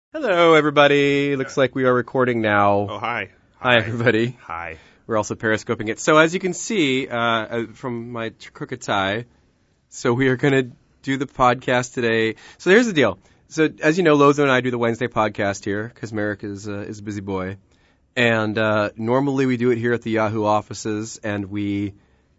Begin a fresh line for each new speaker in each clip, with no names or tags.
Hello, everybody. Looks like we are recording now.
Oh, hi.
Hi, everybody.
Hi.
We're also periscoping it. So as you can see from my crooked tie, so we are going to do the podcast today. So here's the deal. So as you know, Lozo and I do the Wednesday podcast here because Merrick is a busy boy. And normally we do it here at the Yahoo offices, and we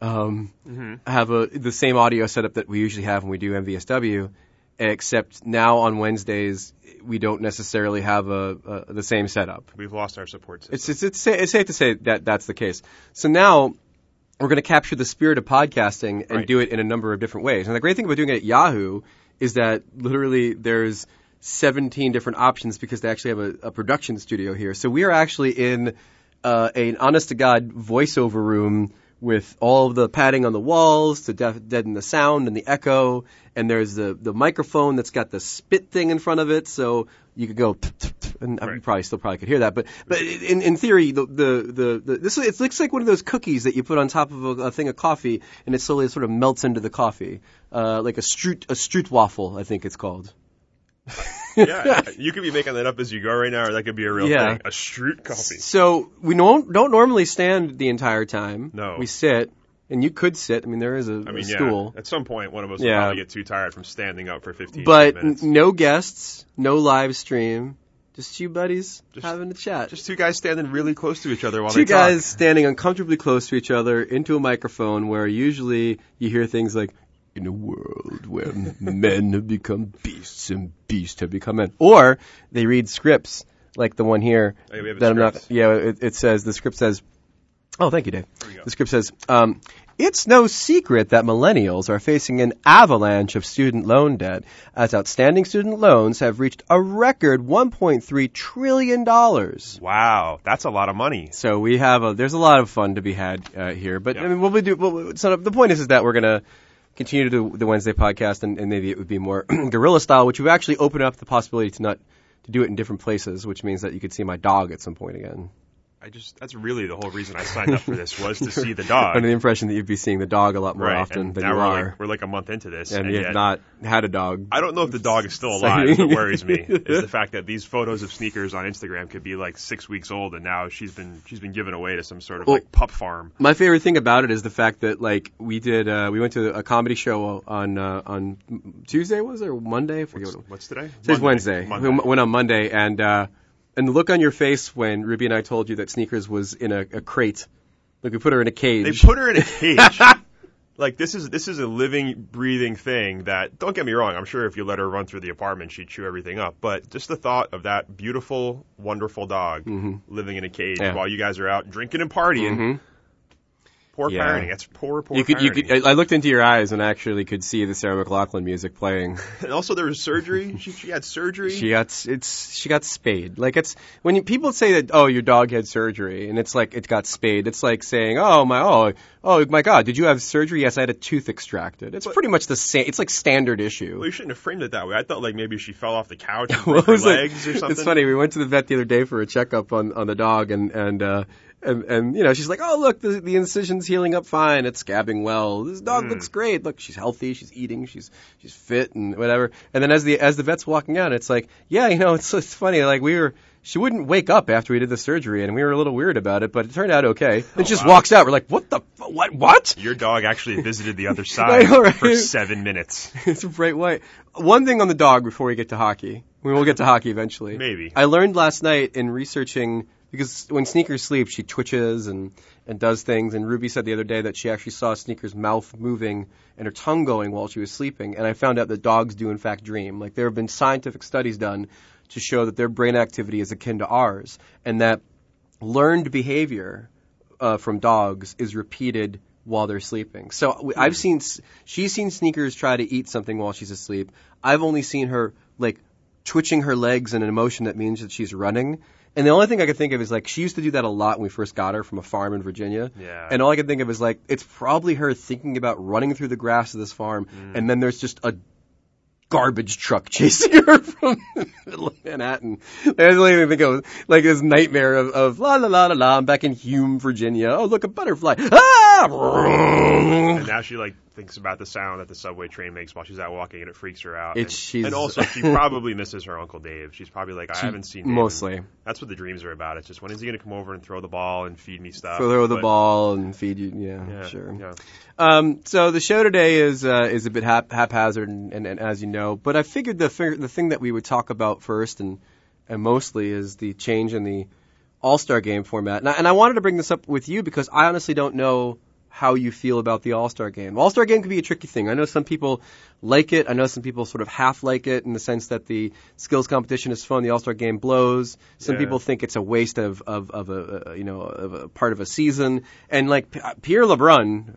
have the same audio setup that we usually have when we do MVSW, except now on Wednesdays we don't necessarily have the same setup.
We've lost our support system.
It's safe to say that that's the case. So now we're going to capture the spirit of podcasting and do it in a number of different ways. And the great thing about doing it at Yahoo is that literally there's 17 different options because they actually have a production studio here. So we are actually in an honest-to-God voiceover room with all of the padding on the walls to deaden the sound and the echo. And there's the microphone that's got the spit thing in front of it, so you could go, and you probably could hear that. But in theory, it looks like one of those cookies that you put on top of a thing of coffee, and it slowly sort of melts into the coffee, like a Stroot waffle, I think it's called.
Yeah, you could be making that up as you go right now, or that could be a real thing. A Stroot coffee.
So we don't normally stand the entire time.
No.
We sit. And you could sit. I mean, there is a stool.
At some point, one of us will probably get too tired from standing up for 15
but
minutes.
But no guests, no live stream, just two buddies having a chat.
Just two guys standing really close to each other while
they talk. Two guys standing uncomfortably close to each other into a microphone where usually you hear things like, in a world where men have become beasts and beasts have become men. Or they read scripts like the one here.
Oh, yeah, we have
that
scripts.
It says, the script says, oh, thank you, Dave. The script says, it's no secret that millennials are facing an avalanche of student loan debt, as outstanding student loans have reached a record $1.3 trillion.
Wow, that's a lot of money.
So we have there's a lot of fun to be had here. But I mean, what we do, so the point is that we're going to continue to do the Wednesday podcast, and maybe it would be more guerrilla style, which we've actually opened up the possibility to do it in different places, which means that you could see my dog at some point again.
That's really the whole reason I signed up for this, was to see the dog.
Under the impression that you'd be seeing the dog a lot more often than you are.
We're like a month into this.
And you have not had a dog.
I don't know if the dog is still alive. What worries me is the fact that these photos of Sneakers on Instagram could be like 6 weeks old, and now she's been given away to some sort of like pup farm.
My favorite thing about it is the fact that like we went to a comedy show on Tuesday, was it, or Monday? I forget
what's today?
Today's Wednesday. We went on Monday, and the look on your face when Ruby and I told you that Sneakers was in a crate, like we put her in a cage.
They put her in a cage. Like this is a living, breathing thing that, don't get me wrong, I'm sure if you let her run through the apartment, she'd chew everything up. But just the thought of that beautiful, wonderful dog living in a cage while you guys are out drinking and partying. Poor parenting. That's poor parenting.
I looked into your eyes and actually could see the Sarah McLachlan music playing.
And also there was surgery. She had surgery.
She got spayed. Like when people say that, oh, your dog had surgery, and it's like it got spayed. It's like saying, oh my God, did you have surgery? Yes, I had a tooth extracted. It's pretty much the same. It's like standard issue.
Well, you shouldn't have framed it that way. I thought like maybe she fell off the couch and broke her legs or something.
It's funny. We went to the vet the other day for a checkup on the dog, and you know, she's like, oh, look, the incision's healing up fine. It's scabbing well. This dog looks great. Look, she's healthy. She's eating. She's fit and whatever. And then as the vet's walking out, it's like, yeah, you know, it's funny. Like she wouldn't wake up after we did the surgery, and we were a little weird about it, but it turned out okay. And she just walks out. We're like, what?
Your dog actually visited the other side for 7 minutes.
It's a bright white. One thing on the dog before we get to hockey. We will get to hockey eventually.
Maybe.
I learned last night in researching, because when Sneakers sleeps, she twitches and does things. And Ruby said the other day that she actually saw Sneakers' mouth moving and her tongue going while she was sleeping. And I found out that dogs do, in fact, dream. Like, there have been scientific studies done to show that their brain activity is akin to ours, and that learned behavior from dogs is repeated while they're sleeping. So she's seen Sneakers try to eat something while she's asleep. I've only seen her, like, twitching her legs in an emotion that means that she's running. And the only thing I could think of is, like, she used to do that a lot when we first got her from a farm in Virginia.
Yeah.
And all I could think of is, like, it's probably her thinking about running through the grass of this farm, and then there's just a garbage truck chasing her from the middle of Manhattan. I don't even think of, like, this nightmare of la la la la la, I'm back in Hume, Virginia. Oh, look, a butterfly. Ah!
And now she, like, thinks about the sound that the subway train makes while she's out walking, and it freaks her out.
She's
and also, she probably misses her Uncle Dave. She's probably like, I haven't seen Dave.
Mostly.
That's what the dreams are about. It's just, when is he going to come over and throw the ball and feed me stuff?
Throw the ball and feed you. Yeah, sure.
Yeah.
So the show today is a bit haphazard, and as you know, but I figured the thing that we would talk about first and mostly is the change in the All-Star Game format. And I wanted to bring this up with you because I honestly don't know how you feel about the All-Star Game. All-Star Game can be a tricky thing. I know some people like it. I know some people sort of half like it in the sense that the skills competition is fun. The All-Star Game blows. Some people think it's a waste of a part of a season. And like Pierre LeBrun,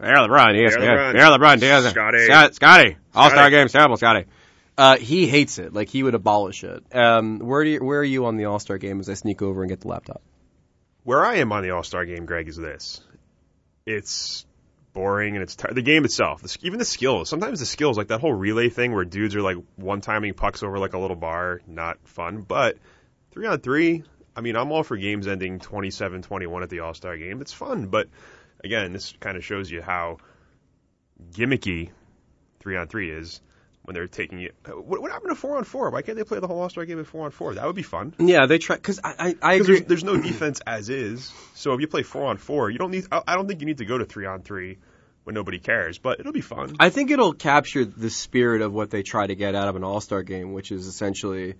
Scotty, All-Star Game's terrible, Scotty. He hates it. Like, he would abolish it. Where are you on the All-Star Game as I sneak over and get the laptop?
Where I am on the All-Star Game, Greg, is this. It's boring, and it's the game itself. Even the skills. Sometimes the skills, like that whole relay thing where dudes are like one-timing pucks over like a little bar, not fun. But 3-on-3, I mean, I'm all for games ending 27-21 at the All-Star Game. It's fun. But, again, this kind of shows you how gimmicky 3-on-3 is. When they're taking it, what happened to 4-on-4? Why can't they play the whole All-Star Game at 4-on-4? That would be fun.
Yeah, they try because I agree.
There's no defense as is, so if you play 4-on-4, you don't need. I don't think you need to go to 3-on-3 when nobody cares, but it'll be fun.
I think it'll capture the spirit of what they try to get out of an All-Star Game, which is essentially,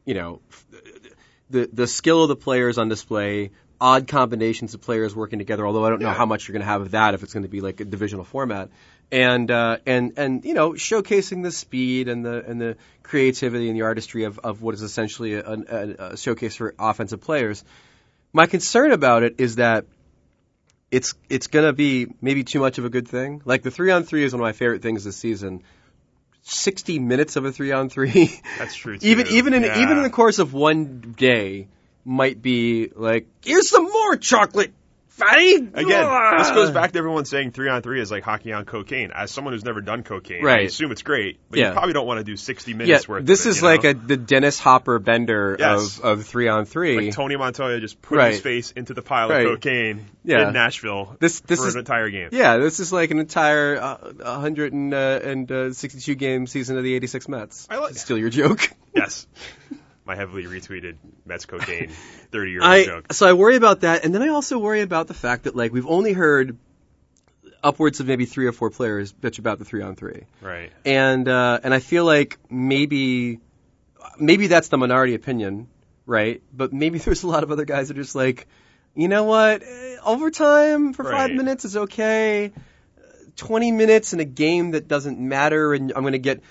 the skill of the players on display, odd combinations of players working together. Although I don't know how much you're going to have of that if it's going to be like a divisional format. And showcasing the speed and the creativity and the artistry of what is essentially a showcase for offensive players. My concern about it is that it's going to be maybe too much of a good thing. Like, the 3-on-3 is one of my favorite things this season. 60 minutes of a 3-on-3.
That's true too.
even in the course of one day might be like, here's some more chocolate. Fatty?
Again, this goes back to everyone saying 3-on-3 is like hockey on cocaine. As someone who's never done cocaine, I assume it's great, but you probably don't want to do 60 minutes worth
this
of it.
This is like the Dennis Hopper Bender of 3-on-3.
Like Tony Montoya just put his face into the pile of cocaine in Nashville for an entire game.
Yeah, this is like an entire 162 game season of the 86 Mets.
I like
Steal your joke.
Yes. My heavily retweeted Mets cocaine 30-year-old joke.
So I worry about that, and then I also worry about the fact that, like, we've only heard upwards of maybe 3 or 4 players bitch about the 3-on-3.
Right.
And I feel like maybe that's the minority opinion, right? But maybe there's a lot of other guys that are just like, you know what, overtime for 5 minutes is okay. 20 minutes in a game that doesn't matter, and I'm going to get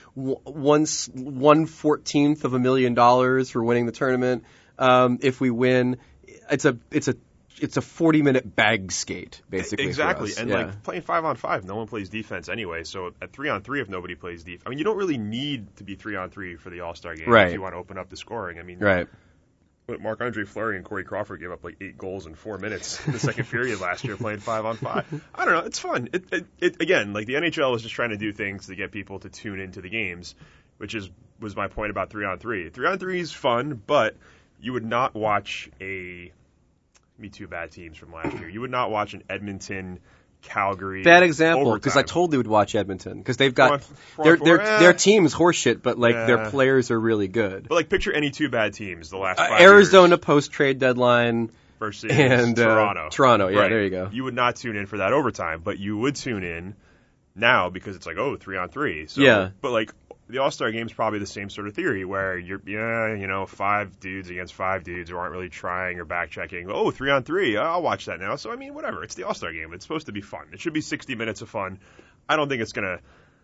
1/14 of $1 million for winning the tournament. If we win, it's a 40-minute bag skate, basically.
Exactly,
for us.
and like playing 5-on-5, no one plays defense anyway. So at 3-on-3, if nobody plays defense, I mean, you don't really need to be 3-on-3 for the All-Star game if you want to open up the scoring. I mean, Marc-Andre Fleury and Corey Crawford gave up like 8 goals in 4 minutes in the second period last year playing 5-on-5. I don't know. It's fun. It again, like the NHL is just trying to do things to get people to tune into the games, which was my point about 3-on-3. 3-on-3 is fun, but you would not watch Me Too bad teams from last year. You would not watch an Edmonton, Calgary.
Bad example, because I totally would watch Edmonton because they've got their team's horseshit, but like their players are really good.
But like picture any 2 bad teams the last 5
Arizona
years.
post trade deadline
versus
Toronto. Yeah, there you go.
You would not tune in for that overtime, but you would tune in now because it's like 3-on-3. So, but like the All-Star Game's probably the same sort of theory where you're 5 dudes against 5 dudes who aren't really trying or back checking. 3-on-3, I'll watch that now. So I mean, whatever. It's the All-Star Game. It's supposed to be fun. It should be 60 minutes of fun. I don't think it's gonna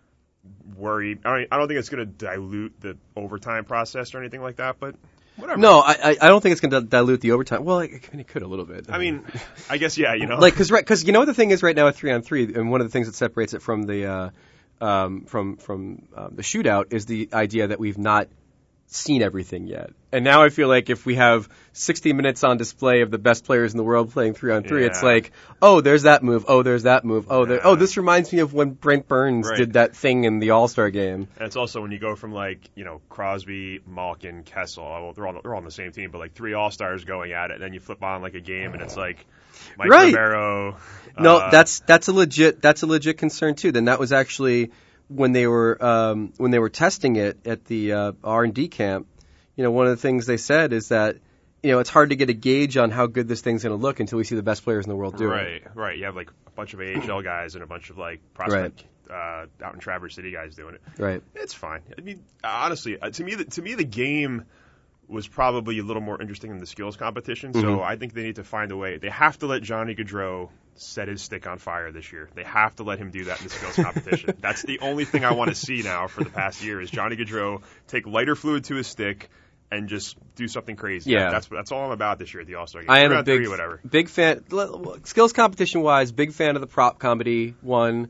I don't think it's gonna dilute the overtime process or anything like that. But whatever.
No, I don't think it's going to dilute the overtime. Well, it could a little bit.
I mean, I guess
like because you know what the thing is right now at 3-on-3, and one of the things that separates it from the shootout is the idea that we've not seen everything yet. And now I feel like if we have 60 minutes on display of the best players in the world playing 3-on-3, it's like, oh, there's that move. Oh, there's that move. Oh, this reminds me of when Brent Burns did that thing in the All-Star game.
And it's also when you go from Crosby, Malkin, Kessel, well, they're all on the same team, but like 3 All-Stars going at it, and then you flip on like a game and it's like Mike Rivero.
No, that's a legit concern too. Then that was actually when they were testing it at the R&D camp. One of the things they said is that, it's hard to get a gauge on how good this thing's going to look until we see the best players in the world do it.
Right. You have like a bunch of AHL guys and a bunch of like prospect out in Traverse City guys doing it.
Right.
It's fine. I mean, honestly, to me the game was probably a little more interesting than the skills competition. So I think they need to find a way. They have to let Johnny Gaudreau set his stick on fire this year. They have to let him do that in the skills competition. That's the only thing I want to see now for the past year is Johnny Gaudreau take lighter fluid to his stick and just do something crazy.
Yeah.
That's all I'm about this year at the All-Star game.
I am a big fan. Skills competition-wise, big fan of the prop comedy one.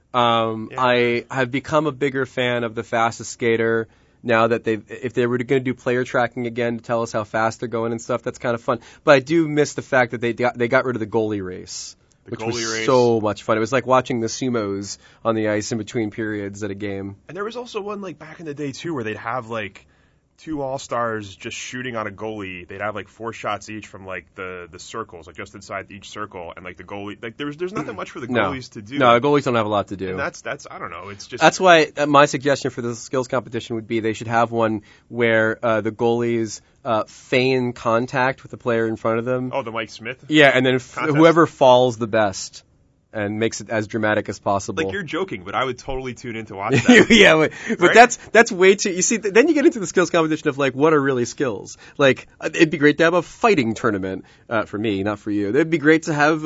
I have become a bigger fan of the fastest skater now that if they were going to do player tracking again to tell us how fast they're going and stuff, that's kind of fun. But I do miss the fact that they got rid of the goalie race. Which was so much fun. It was like watching the sumos on the ice in between periods at a game.
And there was also one like back in the day too where they'd have like 2 All-Stars just shooting on a goalie. They'd have like 4 shots each from like the circles, like just inside each circle, and like the goalie, like there's nothing much for the goalies to do.
No, goalies don't have a lot to do.
And that's I don't know. It's just
that's why my suggestion for the skills competition would be they should have one where the goalies feign contact with the player in front of them.
Oh, the Mike Smith.
Yeah, and then whoever falls the best and makes it as dramatic as possible.
Like, you're joking, but I would totally tune in to watch that.
Yeah, but right? that's way too... You see, then you get into the skills competition of, like, what are really skills? Like, it'd be great to have a fighting tournament, for me, not for you. It'd be great to have,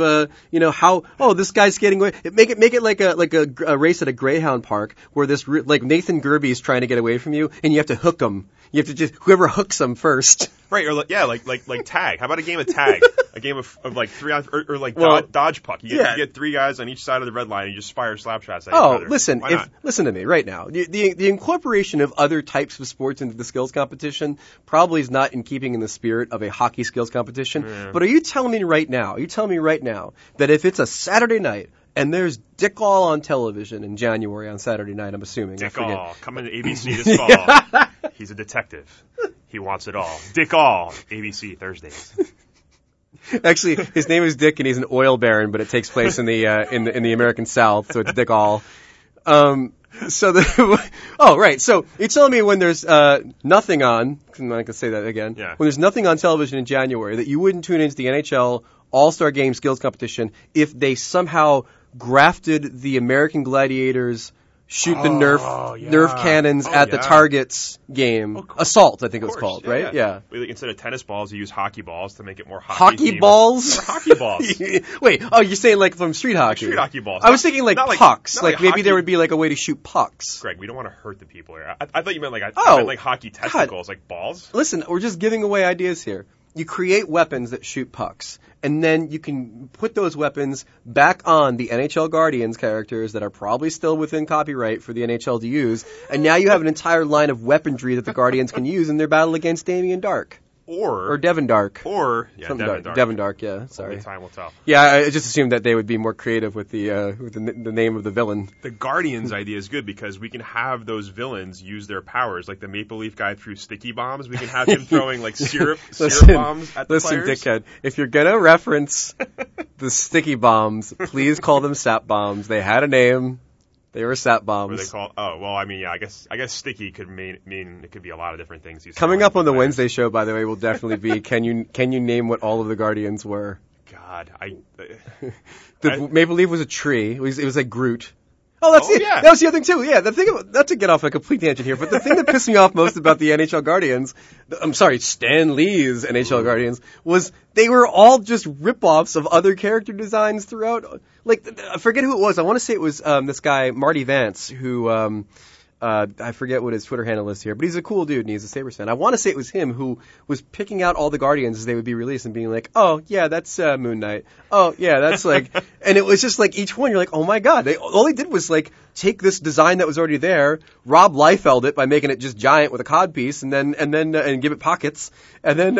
this guy's skating away. Make it like a race at a Greyhound park where like, Nathan Gerby's trying to get away from you, and you have to hook him. You have to just... Whoever hooks him first...
Right, or like tag. How about a game of tag? A game of like 3 on, or like dodge puck. You get 3 guys on each side of the red line and you just fire slap shots at each other.
Listen to me right now. The incorporation of other types of sports into the skills competition probably is not in keeping in the spirit of a hockey skills competition. Yeah. But are you telling me right now that if it's a Saturday night and there's Dick All on television in January on Saturday night, I'm assuming.
Dick All, coming to ABC this fall. He's a detective. He wants it all. Dick All, ABC Thursdays.
Actually, his name is Dick, and he's an oil baron, but it takes place in the American South, so it's Dick All. Right. So you're telling me when there's nothing on, I'm not going to say that again.
Yeah.
When there's nothing on television in January, that you wouldn't tune into the NHL All-Star Game skills competition if they somehow grafted the American Gladiators shoot the Nerf cannons at the Targets game. Assault, I think it was called, right? Yeah.
Instead of tennis balls, you use hockey balls to make it more
hockey balls?
Or hockey balls.
Wait, you're saying like from street hockey?
Street hockey balls.
I was thinking like pucks. Like maybe there would be like a way to shoot pucks.
Greg, we don't want to hurt the people here. I thought you meant like hockey testicles, like balls.
Listen, we're just giving away ideas here. You create weapons that shoot pucks, and then you can put those weapons back on the NHL Guardians characters that are probably still within copyright for the NHL to use, and now you have an entire line of weaponry that the Guardians can use in their battle against Damien Dark.
Or
Devin Dark.
Devin Dark,
yeah. Sorry.
Only time will tell.
Yeah, I just assumed that they would be more creative with the name of the villain.
The Guardians idea is good because we can have those villains use their powers. Like the Maple Leaf guy threw sticky bombs. We can have him throwing like syrup bombs at the players.
Listen, dickhead, if you're gonna reference the sticky bombs, please call them sap bombs. They had a name. They were sap bombs.
What are they called? Oh, well, I mean, yeah, I guess sticky could mean it could be a lot of different things.
Coming up on the Wednesday show, by the way, will definitely be can you name what all of the Guardians were?
God,
the Maple Leaf was a tree. It was like Groot. Oh, that's it. Yeah. That was the other thing too. Yeah, the thing about, not to get off a complete tangent here, but the thing that pissed me off most about the NHL Guardians, Stan Lee's NHL Guardians, was they were all just rip-offs of other character designs throughout. Like, I forget who it was. I want to say it was this guy Marty Vance, who I forget what his Twitter handle is here, but he's a cool dude and he's a Sabres fan. I want to say it was him who was picking out all the Guardians as they would be released and being like, oh, yeah, that's Moon Knight. Oh, yeah, that's like, and it was just like each one, you're like, oh my God. All he did was like take this design that was already there, Rob Liefeld it by making it just giant with a codpiece and then give it pockets and then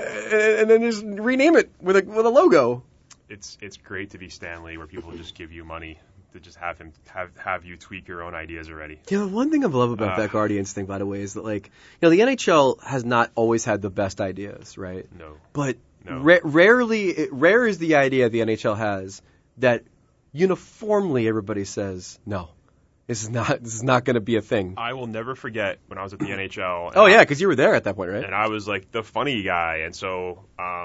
just rename it with a logo.
It's great to be Stan Lee, where people just give you money to just have you tweak your own ideas already.
Yeah, one thing I love about that Guardians thing, by the way, is that the NHL has not always had the best ideas, right?
No.
But
No.
rare is the idea the NHL has that uniformly everybody says no. This is not going to be a thing.
I will never forget when I was at the NHL.
Oh yeah, because you were there at that point, right?
And I was like the funny guy, and so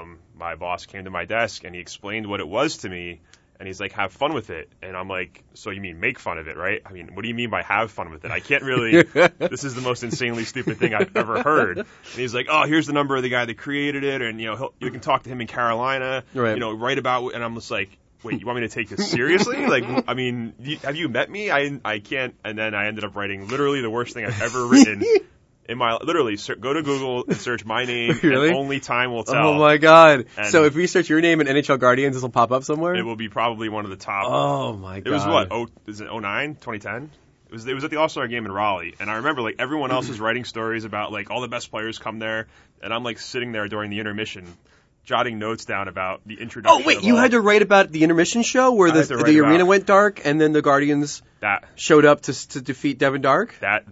my boss came to my desk and he explained what it was to me. And he's like, have fun with it. And I'm like, so you mean make fun of it, right? I mean, what do you mean by have fun with it? I can't really, this is the most insanely stupid thing I've ever heard. And he's like, oh, here's the number of the guy that created it. And, you can talk to him in Carolina,
right.
Write about, and I'm just like, wait, you want me to take this seriously? Like, I mean, have you met me? I can't. And then I ended up writing literally the worst thing I've ever written. Literally, go to Google and search my name,
really?
And only time will tell.
Oh my God.
And
so if we search your name in NHL Guardians, this will pop up somewhere?
It will be probably one of the top.
Oh my God.
It was what? Is it 2009, 2010? It was at the All-Star game in Raleigh. And I remember like everyone else was writing stories about like all the best players come there. And I'm like sitting there during the intermission, jotting notes down about the introduction.
Oh wait, you had to write about the intermission show where the arena went dark and then the Guardians showed up to defeat Devin Dark?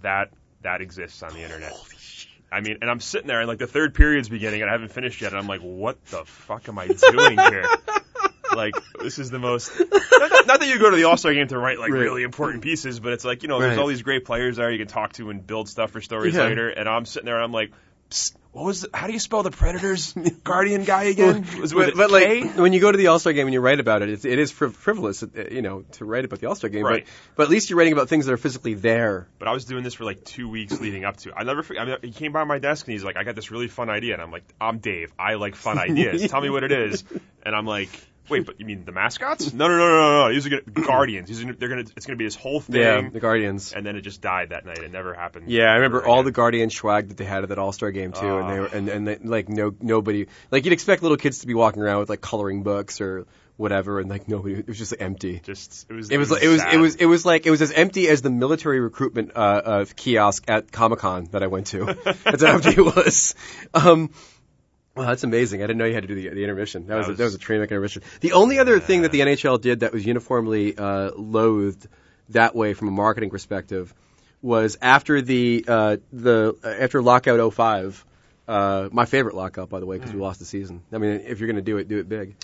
That exists on the internet. Holy shit. I mean, and I'm sitting there and like the third period's beginning and I haven't finished yet and I'm like, what the fuck am I doing here? Like, this is the most, not that you go to the All-Star game to write like really important pieces, but it's like, there's all these great players there you can talk to and build stuff for stories later. And I'm sitting there and I'm like, psst, how do you spell the Predators Guardian guy again?
But like when you go to the All-Star game and you write about it, it is frivolous, to write about the All-Star game.
Right.
But at least you're writing about things that are physically there.
But I was doing this for like 2 weeks leading up to. He came by my desk and he's like, I got this really fun idea, and I'm like, I'm Dave. I like fun ideas. Tell me what it is. And I'm like, wait, but you mean the mascots? No. These are Guardians. It's gonna be this whole thing.
Yeah, the Guardians.
And then it just died that night. It never happened.
Yeah, I remember all the Guardian swag that they had at that All-Star game too, and they were nobody, like you'd expect little kids to be walking around with like coloring books or whatever, and like nobody. It was just empty. It was as empty as the military recruitment kiosk at Comic-Con that I went to. That's how empty it was. Well, that's amazing. I didn't know you had to do the intermission. That was a train-wreck intermission. The only other thing that the NHL did that was uniformly loathed that way from a marketing perspective was after after Lockout 05. My favorite lockout, by the way, because we lost the season. I mean, if you're going to do it big.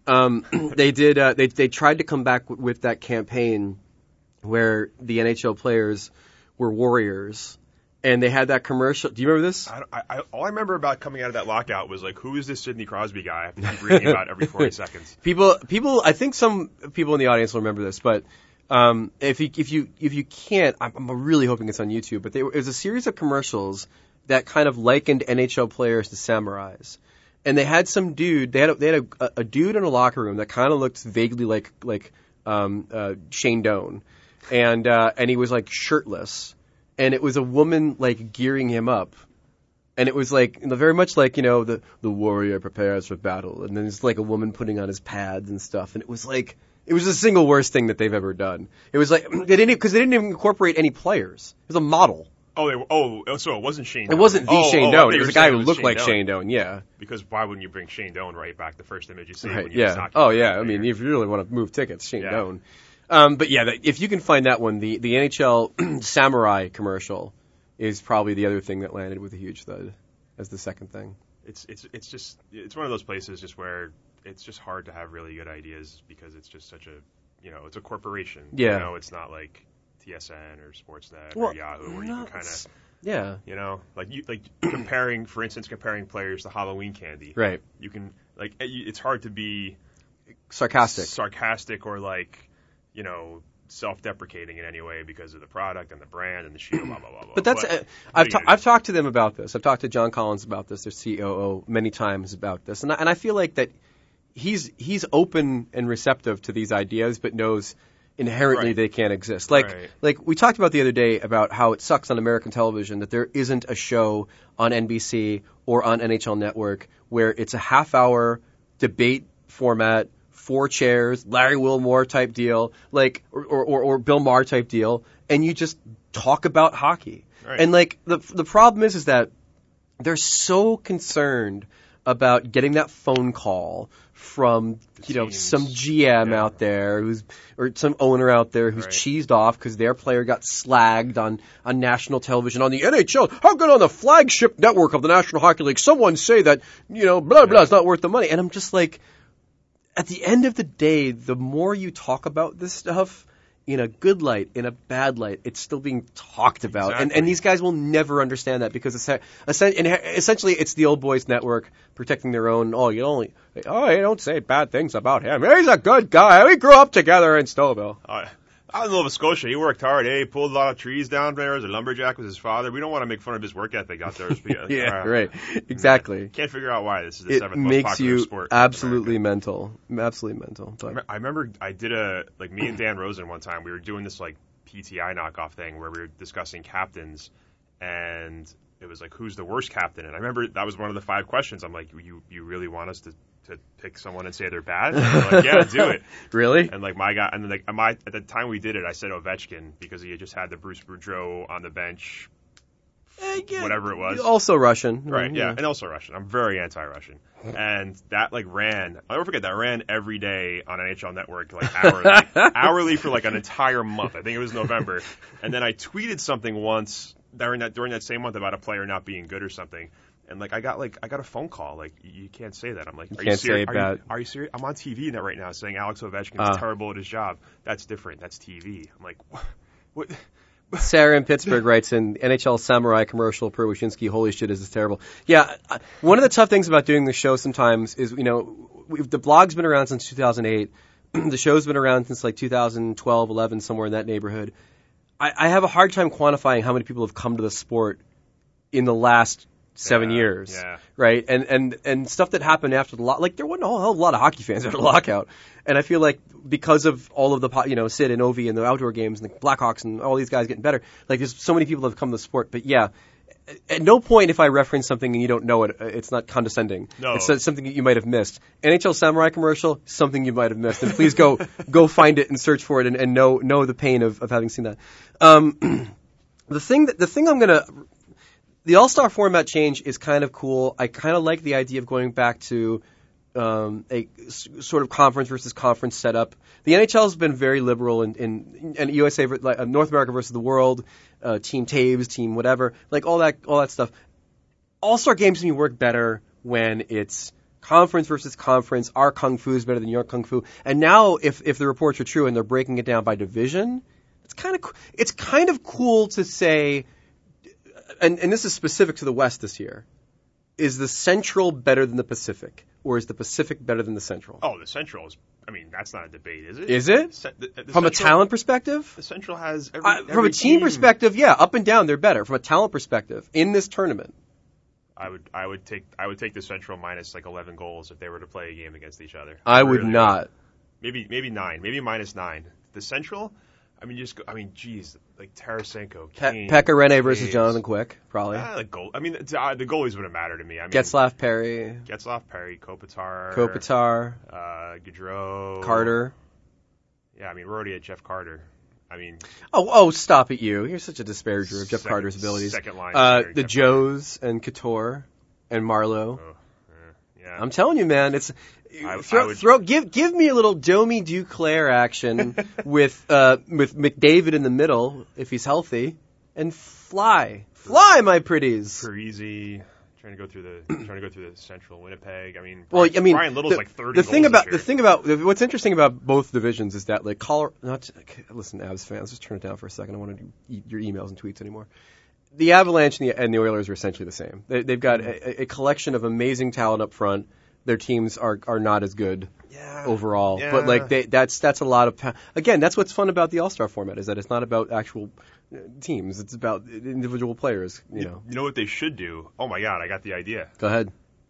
They tried to come back with that campaign where the NHL players were warriors. And they had that commercial. Do you remember this?
All I remember about coming out of that lockout was like, who is this Sidney Crosby guy? I have to keep reading about every 40 seconds.
People. I think some people in the audience will remember this, but if you can't, I'm really hoping it's on YouTube. But it was a series of commercials that kind of likened NHL players to samurais, and they had some dude. They had a dude in a locker room that kind of looked vaguely like Shane Doan, and he was like shirtless. And it was a woman like gearing him up, and it was like very much like the warrior prepares for battle, and then it's like a woman putting on his pads and stuff, and it was the single worst thing that they've ever done. It was like they didn't even incorporate any players. It was a model.
So it wasn't Shane Doan.
It wasn't the Shane Doan. It was a guy who looked like Shane Doan. Yeah.
Because why wouldn't you bring Shane Doan right back? The first image you see.
Right.
When you
I mean, if you really want to move tickets, Shane Doan. But yeah, if you can find that one, the NHL Samurai commercial is probably the other thing that landed with a huge thud as the second thing.
It's one of those places just where it's just hard to have really good ideas because it's just such a it's a corporation.
Yeah.
It's not like TSN or Sportsnet or Yahoo where you can kind of comparing players to Halloween candy.
Right.
You can it's hard to be
sarcastic
or like self-deprecating in any way because of the product and the brand and the shield, blah, blah, blah, blah.
But that's, I've talked to them about this. I've talked to John Collins about this, their COO, many times about this. And I feel like that he's open and receptive to these ideas, but knows inherently
Right.
they can't exist.
Right.
Like we talked about the other day about how it sucks on American television that there isn't a show on NBC or on NHL Network where it's a half-hour debate format, 4 chairs, Larry Wilmore type deal, like or Bill Maher type deal, and you just talk about hockey.
Right.
And like the problem is that they're so concerned about getting that phone call from
Teams.
some GM out there or some owner out there who's
Right.
cheesed off because their player got slagged on national television on the NHL. How could on the flagship network of the National Hockey League someone say that blah blah is not worth the money? And I'm just like, at the end of the day, the more you talk about this stuff in a good light, in a bad light, it's still being talked about.
Exactly.
And these guys will never understand that because essentially it's the old boys network protecting their own. You don't say bad things about him. He's a good guy. We grew up together in Stouffville.
Out in Nova Scotia, he worked hard. He pulled a lot of trees down there as a lumberjack with his father. We don't want to make fun of his work ethic out there.
Yeah, right. Exactly.
Can't figure out why this is the
It
seventh most
makes
popular
you
sport. in
absolutely
America.
mental. But
I remember I did me and Dan Rosen one time, we were doing this like PTI knockoff thing where we were discussing captains, and it was like, who's the worst captain? And I remember that was one of the 5 questions. I'm like, you really want us to pick someone and say they're bad? And they're like, yeah, do it.
Really?
And like my guy, and then like at the time we did it, I said Ovechkin because he had just had the Bruce Boudreau on the bench, whatever it was.
Also Russian.
Right, yeah, and also Russian. I'm very anti-Russian. And that like ran, I'll never forget, that ran every day on NHL Network, like hourly for like an entire month. I think it was November. And then I tweeted something once during that same month about a player not being good or something. And like I got a phone call, like, you can't say that. I'm like, are you serious? Are you serious? I'm on TV net right now saying Alex Ovechkin is terrible at his job. That's different. That's TV. I'm like, what?
Sarah in Pittsburgh writes in NHL Samurai commercial per Wyshynski, holy shit, is this terrible. Yeah, one of the tough things about doing the show sometimes is, the blog's been around since 2008. The show's been around since like 2012, 11, somewhere in that neighborhood. I have a hard time quantifying how many people have come to the sport in the last 7 years, right? And stuff that happened after the like there wasn't a whole lot of hockey fans after the lockout, and I feel like because of all of the Sid and Ovi and the outdoor games and the Blackhawks and all these guys getting better, like there's so many people that have come to the sport. But yeah, at no point if I reference something and you don't know it, it's not condescending.
No.
It's something that you might have missed. NHL Samurai commercial, something you might have missed, and please go find it and search for it and know the pain of having seen that. The thing I'm gonna. The All-Star format change is kind of cool. I kind of like the idea of going back to a sort of conference versus conference setup. The NHL has been very liberal in USA, like North America versus the world, Team Taves, Team whatever, like all that stuff. All-Star games to me work better when it's conference versus conference. Our Kung Fu is better than your Kung Fu. And now, if the reports are true and they're breaking it down by division, it's kind of cool to say. And this is specific to the West this year. Is the Central better than the Pacific? Or is the Pacific better than the Central?
Oh, the Central is, that's not a debate, is it?
Is it? From a talent perspective?
The Central has
from a team perspective, yeah, up and down they're better. From a talent perspective, in this tournament.
I would take the Central minus like 11 goals if they were to play a game against each other.
I would not.
Maybe 9, maybe minus 9. The Central, geez, like Tarasenko, Kane,
Pekka Rinne versus Jonathan Quick, probably.
The goalies wouldn't matter to me.
Getzlaf, Perry,
Kopitar, Gaudreau,
Carter.
Yeah, we're already at Jeff Carter.
Oh, stop it, you! You're such a disparager of Jeff Carter's abilities.
Second line.
The Joes and Couture and Marleau.
Yeah.
I'm telling you, man, it's. Give me a little Domi Duclair action with McDavid in the middle if he's healthy, and fly, my pretties.
Parise, trying to go through the Central Winnipeg.
Brian
Little's like 30
the thing about what's interesting about both divisions is that like listen, Avs fans, just turn it down for a second. I don't want to eat your emails and tweets anymore. The Avalanche and the Oilers are essentially the same. They've got a collection of amazing talent up front. Their teams are not as good overall, but like that's a lot of again. That's what's fun about the All-Star format is that it's not about actual teams; it's about individual players. You know
what they should do? Oh my God, I got the idea.
Go ahead.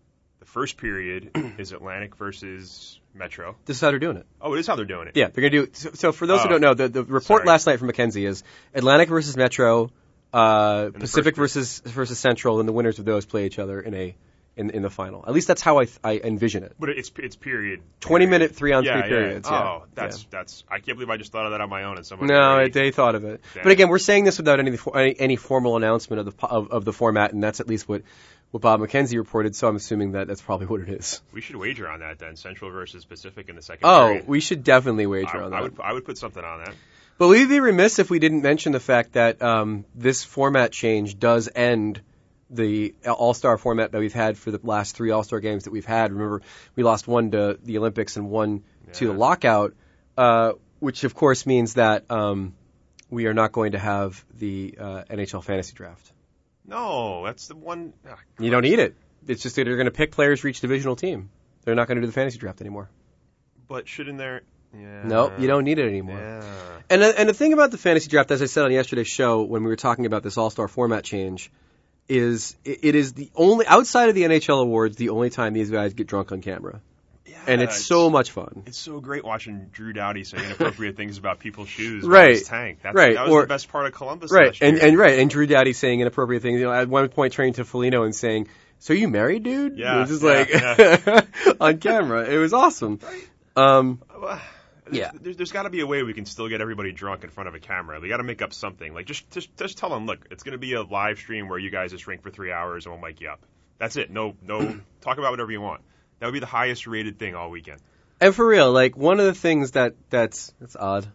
The first period is Atlantic versus Metro.
This is how they're doing it.
Oh, it is how they're doing it.
Yeah, they're going to do. So for those who don't know, the report last night from McKenzie is Atlantic versus Metro, Pacific versus Central, and the winners of those play each other in the final. At least that's how I envision it.
But it's period.
20-minute 3-on-3 periods. Yeah.
Oh, that's. I can't believe I just thought of that on my own. And someone.
No, they thought of it.
Damn.
But again, we're saying this without any formal announcement of the format, and that's at least what Bob McKenzie reported. So I'm assuming that's probably what it is.
We should wager on that then. Central versus Pacific in the second.
Oh,
period.
we should definitely wager on that.
I would put something on that.
But we'd be remiss if we didn't mention the fact that this format change does end the All-Star format that we've had for the last 3 All-Star games that we've had. Remember, we lost one to the Olympics and one to the lockout, which of course means that we are not going to have the NHL fantasy draft.
No, that's the one.
You don't need it. It's just that they're going to pick players for each divisional team. They're not going to do the fantasy draft anymore.
But shouldn't there? Yeah.
Nope, you don't need it anymore.
Yeah.
And the thing about the fantasy draft, as I said on yesterday's show when we were talking about this All-Star format change, is it is the only, outside of the NHL awards, the only time these guys get drunk on camera.
Yeah,
and it's so much fun.
It's so great watching Drew Doughty say inappropriate things about people's shoes
right.
on his tank. That was the best part of Columbus
last
year.
And Drew Doughty saying inappropriate things. You know, at one point turning to Foligno and saying, "So are you married, dude?"
Yeah.
It was just on camera. It was awesome.
Right.
Yeah.
There's got to be a way we can still get everybody drunk in front of a camera. We got to make up something. Like just tell them, look, it's going to be a live stream where you guys just drink for 3 hours and we'll mic you up. That's it. No, talk about whatever you want. That would be the highest rated thing all weekend.
And for real, like one of the things that's odd.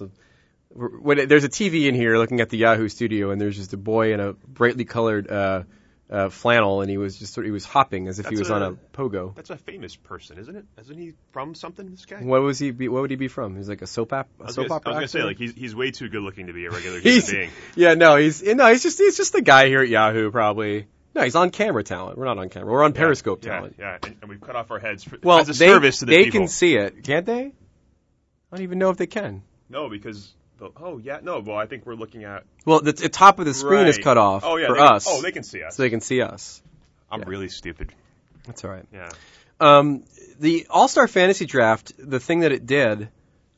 When there's a TV in here looking at the Yahoo studio, and there's just a boy in a brightly colored flannel, and he was hopping as if he was on a pogo.
That's a famous person, isn't it? Isn't he from something? This guy?
What would he be from? He's like a soap opera.
I was gonna say, like he's way too good looking to be a regular
human
being.
Yeah, he's just a guy here at Yahoo probably. No, he's on camera talent. We're not on camera. We're on Periscope talent.
Yeah, and we've cut off our heads
as
a service to the people.
They can see it, can't they? I don't even know if they can.
No, because. Well, I think we're looking at.
Well, the top of the screen is cut off for us.
Oh, they can see us.
So they can see us.
I'm really stupid.
That's all right.
Yeah.
The All-Star Fantasy Draft, the thing that it did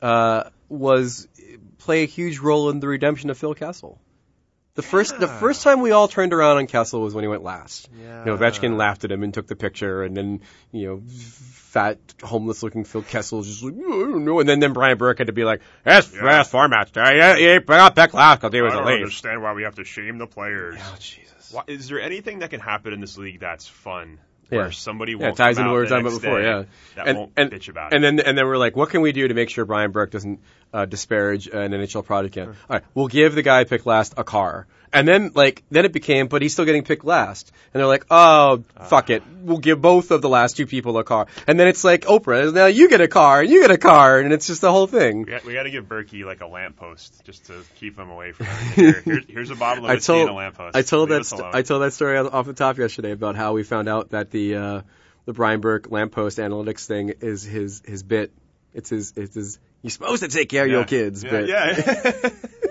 was play a huge role in the redemption of Phil Kessel. The first time we all turned around on Kessel was when he went last.
Yeah.
Ovechkin laughed at him and took the picture, and then fat, homeless-looking Phil Kessel was just like, I don't know. And then Brian Burke had to be like, that's format. He got picked last because he was a lead.
I don't understand why we have to shame the players.
Oh, Jesus.
Is there anything that can happen in this league that's fun? Where somebody won't
ties
come
into what
out
we were
the
talking
next
about before,
day that won't bitch about it.
And then we're like, what can we do to make sure Brian Burke doesn't disparage an NHL product again? All right, we'll give the guy picked last a car. And then it became, but he's still getting picked last. And they're like, oh, fuck it. We'll give both of the last two people a car. And then it's like Oprah, now you get a car, and you get a car, and it's just the whole thing.
We got to give Berkey like a lamppost just to keep him away from everything. Here's a bottle of whiskey and a lamppost.
I told that story off the top yesterday about how we found out that the Brian Burke lamppost analytics thing is his bit. It's his you're supposed to take care of your kids bit.
Yeah.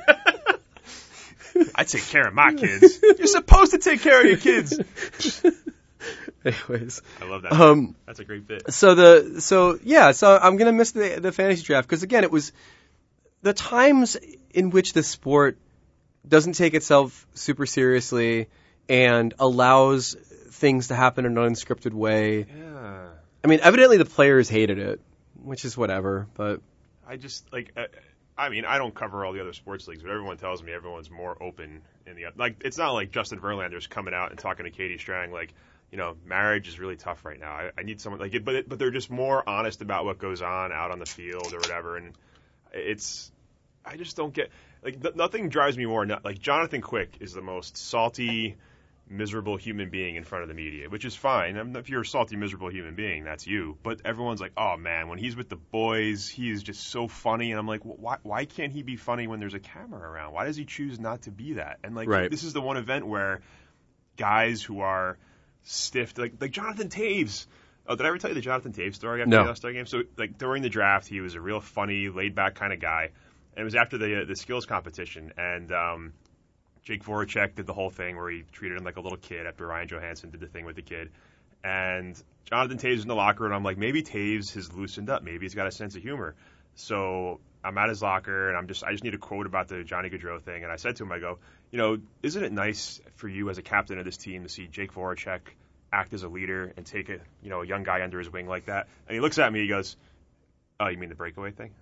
I take care of my kids. You're supposed to take care of your kids.
Anyways,
I love that. That's a great bit.
So I'm gonna miss the fantasy draft because again, it was the times in which the sport doesn't take itself super seriously and allows things to happen in an unscripted way.
Yeah.
I mean, evidently the players hated it, which is whatever, but
I just I don't cover all the other sports leagues, but everyone tells me everyone's more open in the it's not like Justin Verlander's coming out and talking to Katie Strang like, marriage is really tough right now. I need someone like it, but they're just more honest about what goes on out on the field or whatever, and I just don't get nothing drives me more. Like Jonathan Quick is the most salty, miserable human being in front of the media, which is fine. I mean, if you're a salty, miserable human being, that's you. But everyone's like, oh man, when he's with the boys, he is just so funny. And I'm like, why can't he be funny when there's a camera around? Why does he choose not to be that? And This is the one event where guys who are stiff, like Jonathan Taves. Oh, did I ever tell you the Jonathan Taves story after the All-Star game? So during the draft, he was a real funny, laid back kind of guy. And it was after the skills competition, and Jake Voracek did the whole thing where he treated him like a little kid after Ryan Johansson did the thing with the kid. And Jonathan Toews is in the locker room. I'm like, maybe Toews has loosened up. Maybe he's got a sense of humor. So I'm at his locker, and I just need a quote about the Johnny Gaudreau thing. And I said to him, I go, isn't it nice for you as a captain of this team to see Jake Voracek act as a leader and take a young guy under his wing like that? And he looks at me, he goes, "Oh, you mean the breakaway thing?"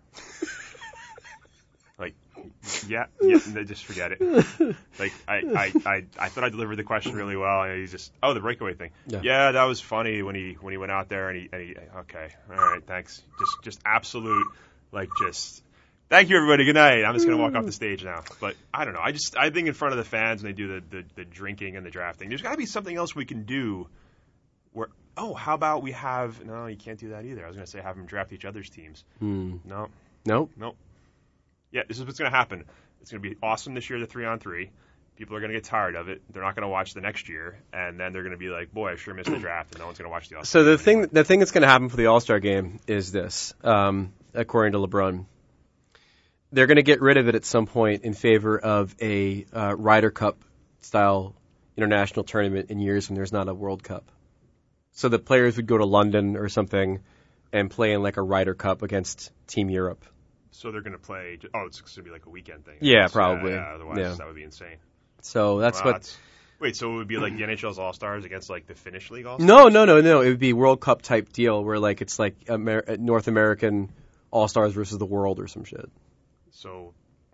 Like, yeah, just forget it. Like, I thought I delivered the question really well, and he's just, the breakaway thing. Yeah, that was funny when he went out there, and he okay, all right, thanks. Just absolute, like, just, thank you, everybody, good night. I'm just going to walk off the stage now. But I don't know. I think in front of the fans, when they do the drinking and the drafting, there's got to be something else we can do where, how about we have, no, you can't do that either. I was going to say have them draft each other's teams. No.
Nope.
Yeah, this is what's going to happen. It's going to be awesome this year, the 3-on-3. People are going to get tired of it. They're not going to watch the next year, and then they're going to be like, boy, I sure missed the draft, and no one's going to watch the All-Star
game. So
the
thing that's going to happen for the All-Star game is this, according to LeBron. They're going to get rid of it at some point in favor of a Ryder Cup-style international tournament in years when there's not a World Cup. So the players would go to London or something and play in like a Ryder Cup against Team Europe.
So they're going to play, it's going to be like a weekend thing.
Yeah, probably.
Yeah, otherwise that would be insane.
So that's
Wait, so it would be like the NHL's All-Stars against like the Finnish League All-Stars?
No. It would be World Cup type deal where like it's like North American All-Stars versus the world or some shit.
So,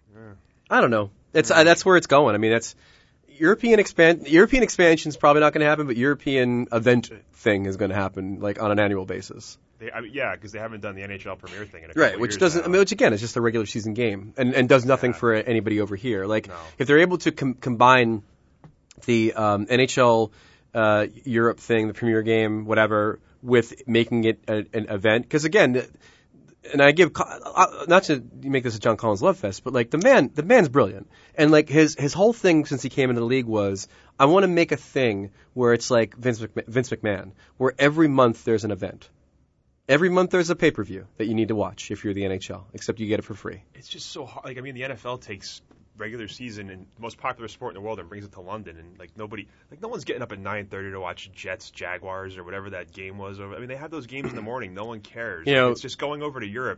I don't know. That's where it's going. I mean, that's European expansion is probably not going to happen, but European event thing is going to happen like on an annual basis.
Because they haven't done the NHL Premier thing in a couple years
which doesn't.
now.
I mean, which again is just a regular season game and does nothing for anybody over here. Like if they're able to combine the NHL Europe thing, the Premier game, whatever, with making it an event, because again. And I give not to make this a John Collins love fest, but like the man's brilliant, and like his whole thing since he came into the league was I want to make a thing where it's like Vince McMahon, where every month there's an event, every month there's a pay-per-view that you need to watch if you're the NHL, except you get it for free.
It's just so hard. Like, I mean, the NFL takes regular season and the most popular sport in the world and brings it to London, and like no one's getting up at 9:30 to watch Jets Jaguars or whatever that game was over. I mean, they have those games in the morning. No one cares. It's just going over to Europe.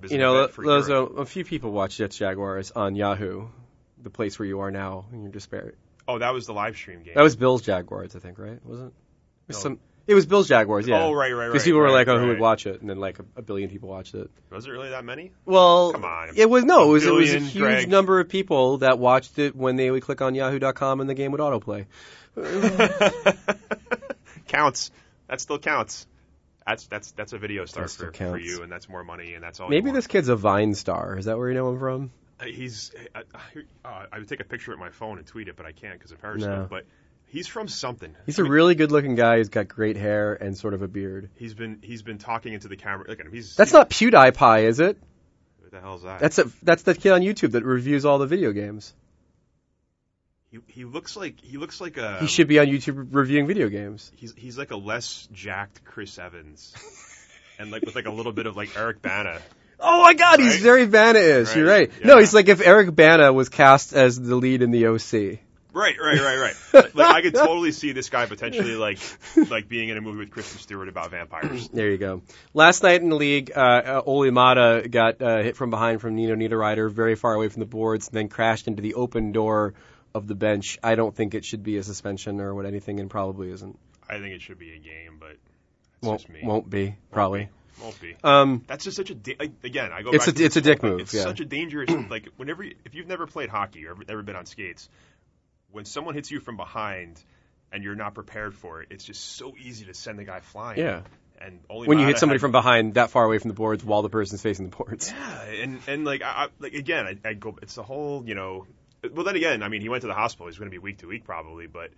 A few people watch Jets Jaguars on Yahoo, the place where you are now in your despair.
Oh, that was the live stream game.
That was Bills Jaguars, I think, right? Wasn't it? It was Bills Jaguars, yeah.
Oh, right.
Because people were like, who would watch it? And then like a billion people watched it.
Was it really that many?
Well,
come on.
It was a huge number of people that watched it when they would click on Yahoo.com and the game would autoplay.
Counts. That still counts. That's a video star for you, and that's more money, and that's all.
Maybe this kid's a Vine star. Is that where you know him from?
I would take a picture with my phone and tweet it, but I can't because of Periscope. No. But he's from something.
He's a really good-looking guy. He's got great hair and sort of a beard.
He's been talking into the camera. Look at him.
That's not PewDiePie, is it?
What the hell is that?
That's the kid on YouTube that reviews all the video games.
He looks like a.
He should be on YouTube reviewing video games.
He's like a less jacked Chris Evans, and like with like a little bit of like Eric Bana.
Oh my God, he's very Bana-ish. Right? You're right. Yeah. No, he's like if Eric Bana was cast as the lead in the OC.
Right. Like I could totally see this guy potentially like being in a movie with Kristen Stewart about vampires.
There you go. Last night in the league, Olli Maatta got hit from behind from Nino Niederreiter, very far away from the boards, and then crashed into the open door of the bench. I don't think it should be a suspension or what anything, and probably isn't.
I think it should be a game, but
just me. Won't be, probably.
Won't be. That's just such a again. I go.
It's
back
it's a dick move.
It's such a dangerous like if you've never played hockey or ever been on skates, when someone hits you from behind and you're not prepared for it, it's just so easy to send the guy flying.
Yeah.
And Olli
when you hit somebody from behind that far away from the boards while the person's facing the boards.
Yeah, and like I again, I go. It's the whole Well, then again, I mean, he went to the hospital. He's going to be week to week probably, but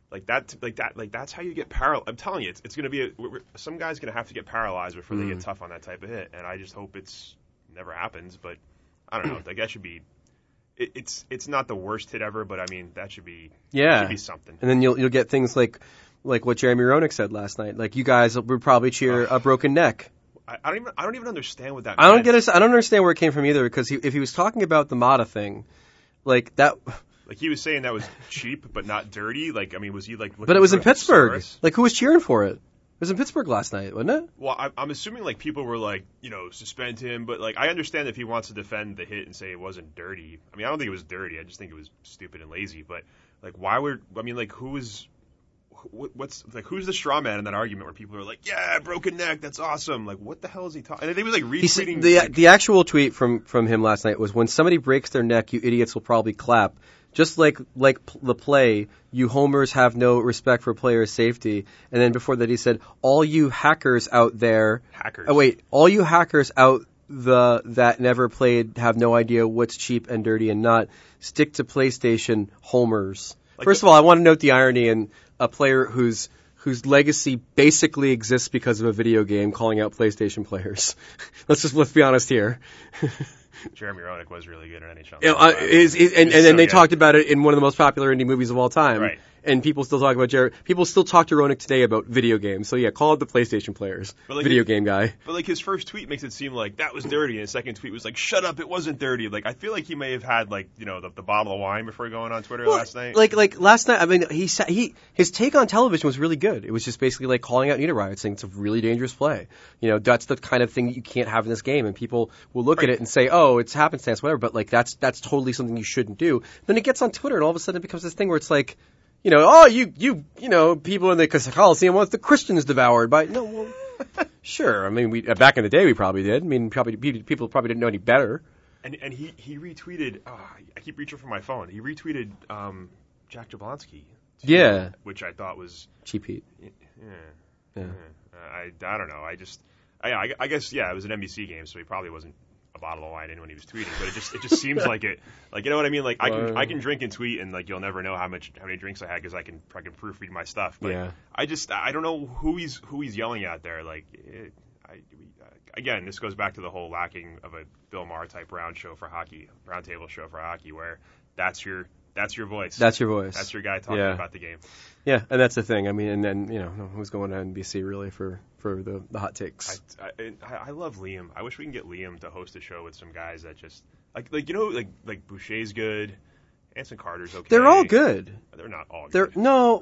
that's how you get paralyzed. I'm telling you, it's going to be some guy's going to have to get paralyzed before they get tough on that type of hit, and I just hope it's never happens. But I don't know. Like that should be. It's not the worst hit ever, but I mean that should be. Yeah. That should be something.
And then you'll get things like what Jeremy Roenick said last night. Like you guys would probably cheer a broken neck.
I don't even understand what that.
I don't understand where it came from either, because if he was talking about the Maatta thing. Like that.
Like he was saying that was cheap but not dirty. Like I mean, was he like?
But it was in Pittsburgh. Like who was cheering for it? was in Pittsburgh last night, wasn't it?
Well, I'm assuming like people were like, suspend him, but like I understand if he wants to defend the hit and say it wasn't dirty. I mean, I don't think it was dirty. I just think it was stupid and lazy. But like, who's the straw man in that argument where people are like, yeah, broken neck, that's awesome. Like, what the hell is he talking? And they was like retweeting.
The actual tweet from him last night was, when somebody breaks their neck, you idiots will probably clap. Just like the play, you homers have no respect for player safety. And then before that, he said, all you hackers out there.
Hackers.
Oh, wait. All you hackers out that never played have no idea what's cheap and dirty and not. Stick to PlayStation homers. First of all, I want to note the irony in a player whose legacy basically exists because of a video game calling out PlayStation players. Let's be honest here.
Jeremy Roenick was really good at NHL.
And then they talked about it in one of the most popular indie movies of all time.
Right.
And people still talk about people still talk to Roenick today about video games. So yeah, call it the PlayStation players. Video game guy.
But like his first tweet makes it seem like that was dirty, and his second tweet was like, shut up, it wasn't dirty. Like I feel like he may have had like, the bottle of wine before going on Twitter last night.
Like last night, I mean, his take on television was really good. It was just basically like calling out Niederreiter, saying it's a really dangerous play. That's the kind of thing that you can't have in this game, and people will look at it and say, oh, it's happenstance, whatever. But like that's totally something you shouldn't do. Then it gets on Twitter, and all of a sudden it becomes this thing where it's like, people in the Coliseum want the Christians devoured by, sure. I mean, back in the day we probably did. I mean, people probably didn't know any better.
And he retweeted, I keep reaching for my phone. He retweeted, Jack Jablonski.
Yeah.
Which I thought was
cheap heat.
Yeah. I don't know. I guess, yeah, it was an NBC game, so he probably wasn't a bottle of wine in when he was tweeting, but it just seems like it, like, you know what I mean? Like I can drink and tweet, and like you'll never know how many drinks I had because I can proofread my stuff. But yeah. I don't know who he's yelling at there. Like, again, this goes back to the whole lacking of a Bill Maher type round table show for hockey, where that's your voice.
That's your voice.
That's your guy talking about the game.
Yeah, and that's the thing. I mean, and then who's going to NBC really for the hot takes?
I love Liam. I wish we can get Liam to host a show with some guys that just like Boucher's good, Anson Carter's okay.
They're all good.
They're not all good.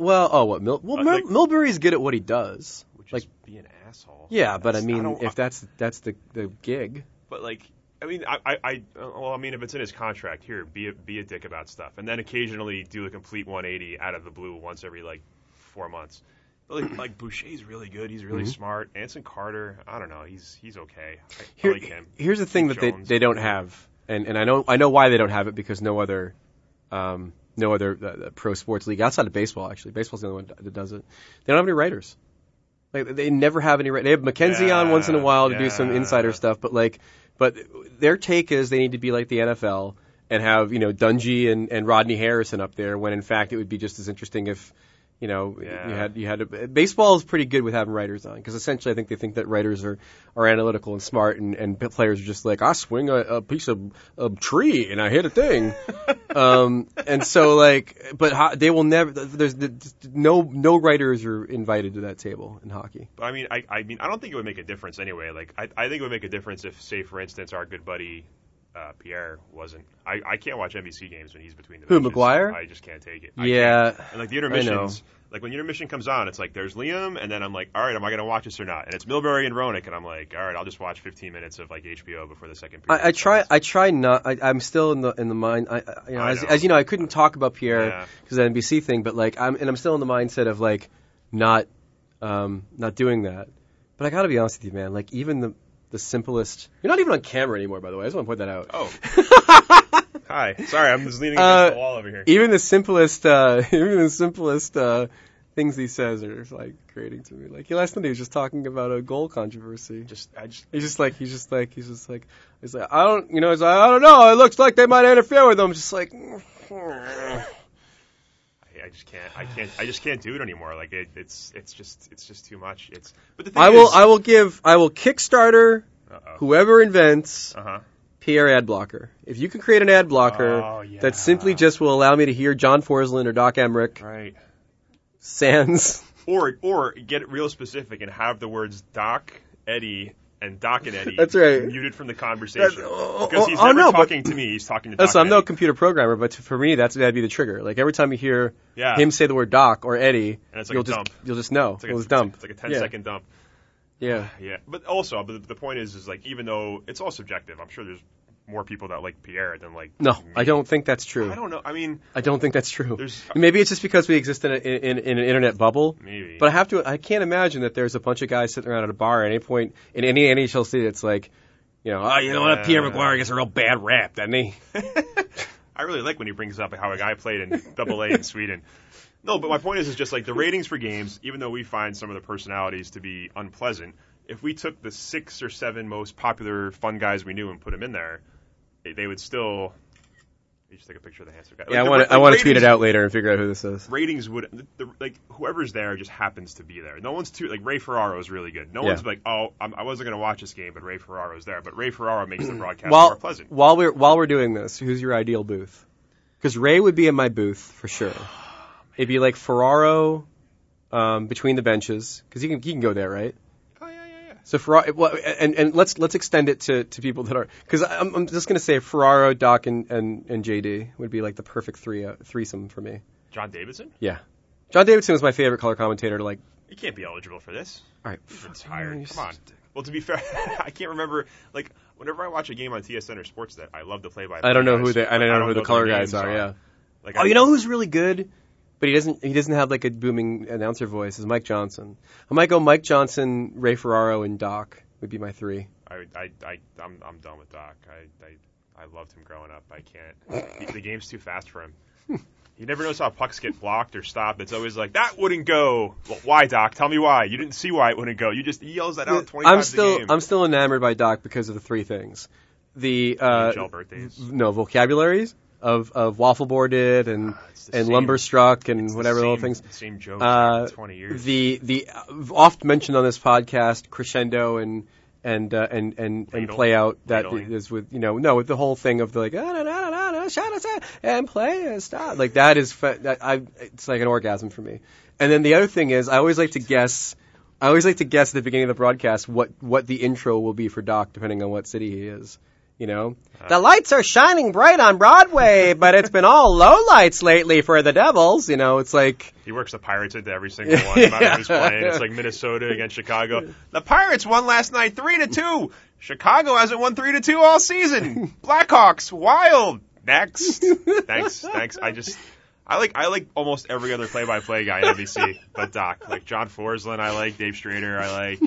Milbury's good at what he does.
Which is be an asshole.
Yeah, but I mean, if that's the gig.
But like, I mean, if it's in his contract, here, be a dick about stuff, and then occasionally do a complete 180 out of the blue once every 4 months. But like Boucher's really good. He's really smart. Anson Carter, I don't know. He's okay. I like him.
Here's the thing that they don't have, and I know why they don't have it, because no other pro sports league outside of baseball, actually, baseball's the only one that does it. They don't have any writers. Like, they never have any. They have McKenzie on once in a while to do some insider stuff, but their take is they need to be like the NFL and have Dungy and Rodney Harrison up there, when in fact it would be just as interesting if you had baseball is pretty good with having writers on, because essentially I think they think that writers are analytical and smart, and players are just like, I swing a piece of tree and I hit a thing. And so but they will never. There's no writers are invited to that table in hockey.
But I mean, I don't think it would make a difference anyway. Like I think it would make a difference if, say, for instance, our good buddy Pierre wasn't. I can't watch NBC games when he's between the benches.
Who, McGuire?
I just can't take it.
Yeah.
And like the intermissions, like when the intermission comes on, it's like there's Liam, and then I'm like, all right, am I going to watch this or not? And it's Milbury and Roenick, and I'm like, all right, I'll just watch 15 minutes of HBO before the second period.
I try not. I'm still in the mind. As you know, I couldn't talk about Pierre because of the NBC thing, but I'm still in the mindset of not doing that. But I got to be honest with you, man. Like, even the simplest. You're not even on camera anymore, by the way. I just want to point that out.
Oh. Hi. Sorry, I'm just leaning against the wall over here.
Even the simplest things he says are grating to me. Like, last night he was just talking about a goal controversy. He's like, I don't know. It looks like they might interfere with them. Just like.
I just can't do it anymore. Like it's just too much. But the thing
I will Kickstarter whoever invents Pierre ad blocker. If you can create an ad blocker that simply just will allow me to hear John Forsland or Doc Emmerich,
right?
Sans,
or get it real specific and have the words Doc, Eddie, and Doc and Eddie
That's right.
muted from the conversation. Because he's
oh,
never
no,
talking to me, he's talking to Doc.
Listen, I'm
and
no
Eddie.
computer programmer, but for me, that'd be the trigger. Like every time you hear
Yeah.
him say the word Doc or Eddie,
And it's like
you'll
a
just
dump.
you'll just know
It's like
it was
a,
dump.
It's like a 10-second dump.
Yeah.
Yeah, but also, the point is like, even though it's all subjective, I'm sure there's more people that like Pierre than like
No,
me.
I don't think that's true.
I don't know. I mean,
I don't think that's true.
There's-
Maybe it's just because we exist in an internet bubble.
maybe.
But I can't imagine that there's a bunch of guys sitting around at a bar at any point in any NHL city that's like, you know what, Pierre McGuire gets a real bad rap, doesn't he?
I really like when he brings up how a guy played in Double A in Sweden. No, but my point is just like the ratings for games, even though we find some of the personalities to be unpleasant, if we took the 6 or 7 most popular fun guys we knew and put them in there, they would still. You just take a picture of the handsome guy.
Yeah, I want to tweet it out later and figure out who this is.
Ratings would like whoever's there just happens to be there. No one's too like Ray Ferraro is really good. No one's like, oh, I wasn't going to watch this game, but Ray Ferraro's there. But Ray Ferraro makes the broadcast more pleasant.
While we're doing this, who's your ideal booth? Because Ray would be in my booth for sure. It'd be like Ferraro between the benches because he can go there, right? So Ferraro, and let's extend it to people that are, because I'm just gonna say Ferraro, Doc, and JD would be like the perfect threesome for me.
John Davidson?
Yeah, John Davidson was my favorite color commentator. To like,
He can't be eligible for this.
all right,
He's retired. Come on. Well, to be fair, I can't remember. Like whenever I watch a game on TSN or Sportsnet, I love the play-by-play.
I don't know
guys.
I don't know who the color
their
guys
names
are. Yeah.
Like,
Oh, you know who's really good, but he doesn't have like a booming announcer voice. Is Mike Johnson. I might go Mike Johnson, Ray Ferraro, and Doc would be my 3.
I'm done with Doc. I loved him growing up. I can't. The game's too fast for him. He never knows how pucks get blocked or stopped. It's always like, that wouldn't go. Well, why, Doc? Tell me why. You didn't see why it wouldn't go. He yells that out 20 times a game.
I'm still enamored by Doc because of the 3 things. The
NHL birthdays.
No, vocabularies of waffle boarded and lumberstruck and whatever little things.
Same joke for 20 years.
The oft mentioned on this podcast crescendo and play out that is with with the whole thing of the like and play and stop, like that is it's like an orgasm for me. And then the other thing is I always like to guess at the beginning of the broadcast what the intro will be for Doc depending on what city he is. The lights are shining bright on Broadway, but it's been all low lights lately for the Devils. It's like
he works the Pirates into every single one. No matter who's playing. It's like Minnesota against Chicago. The Pirates won last night 3-2. Chicago hasn't won 3-2 all season. Blackhawks wild. Next. Thanks. I like almost every other play-by-play guy in NBC, but Doc. Like John Forsland, I like Dave Strader.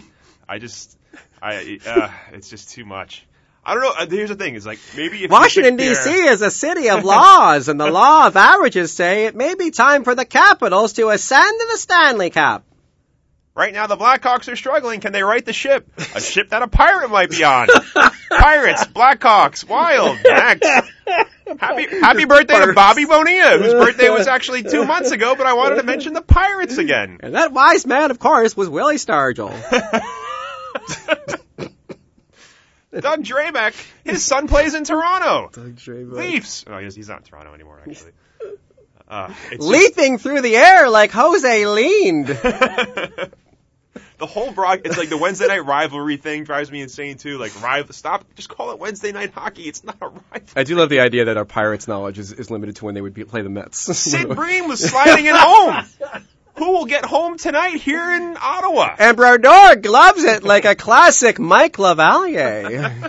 It's just too much. I don't know. Here's the thing: is like maybe if
Washington D.C. is a city of laws, and the law of averages say it may be time for the Capitals to ascend to the Stanley Cup.
Right now, the Blackhawks are struggling. Can they right the ship? A ship that a pirate might be on. Pirates, Blackhawks, wild. Next. Happy birthday to Bobby Bonilla, whose birthday was actually 2 months ago, but I wanted to mention the Pirates again.
And that wise man, of course, was Willie Stargell.
Doug Drabeck, his son plays in Toronto.
Doug Drabeck.
Leafs. Oh, he's not in Toronto anymore, actually.
Leaping through the air like Jose leaned.
The whole it's like the Wednesday night rivalry thing drives me insane too. Like, stop, just call it Wednesday night hockey. It's not a rivalry.
I do love the idea that our Pirates knowledge is limited to when they would play the Mets.
Sid Bream was sliding it home. Who will get home tonight here in Ottawa?
And Brodeur loves it like a classic Mike LaValliere.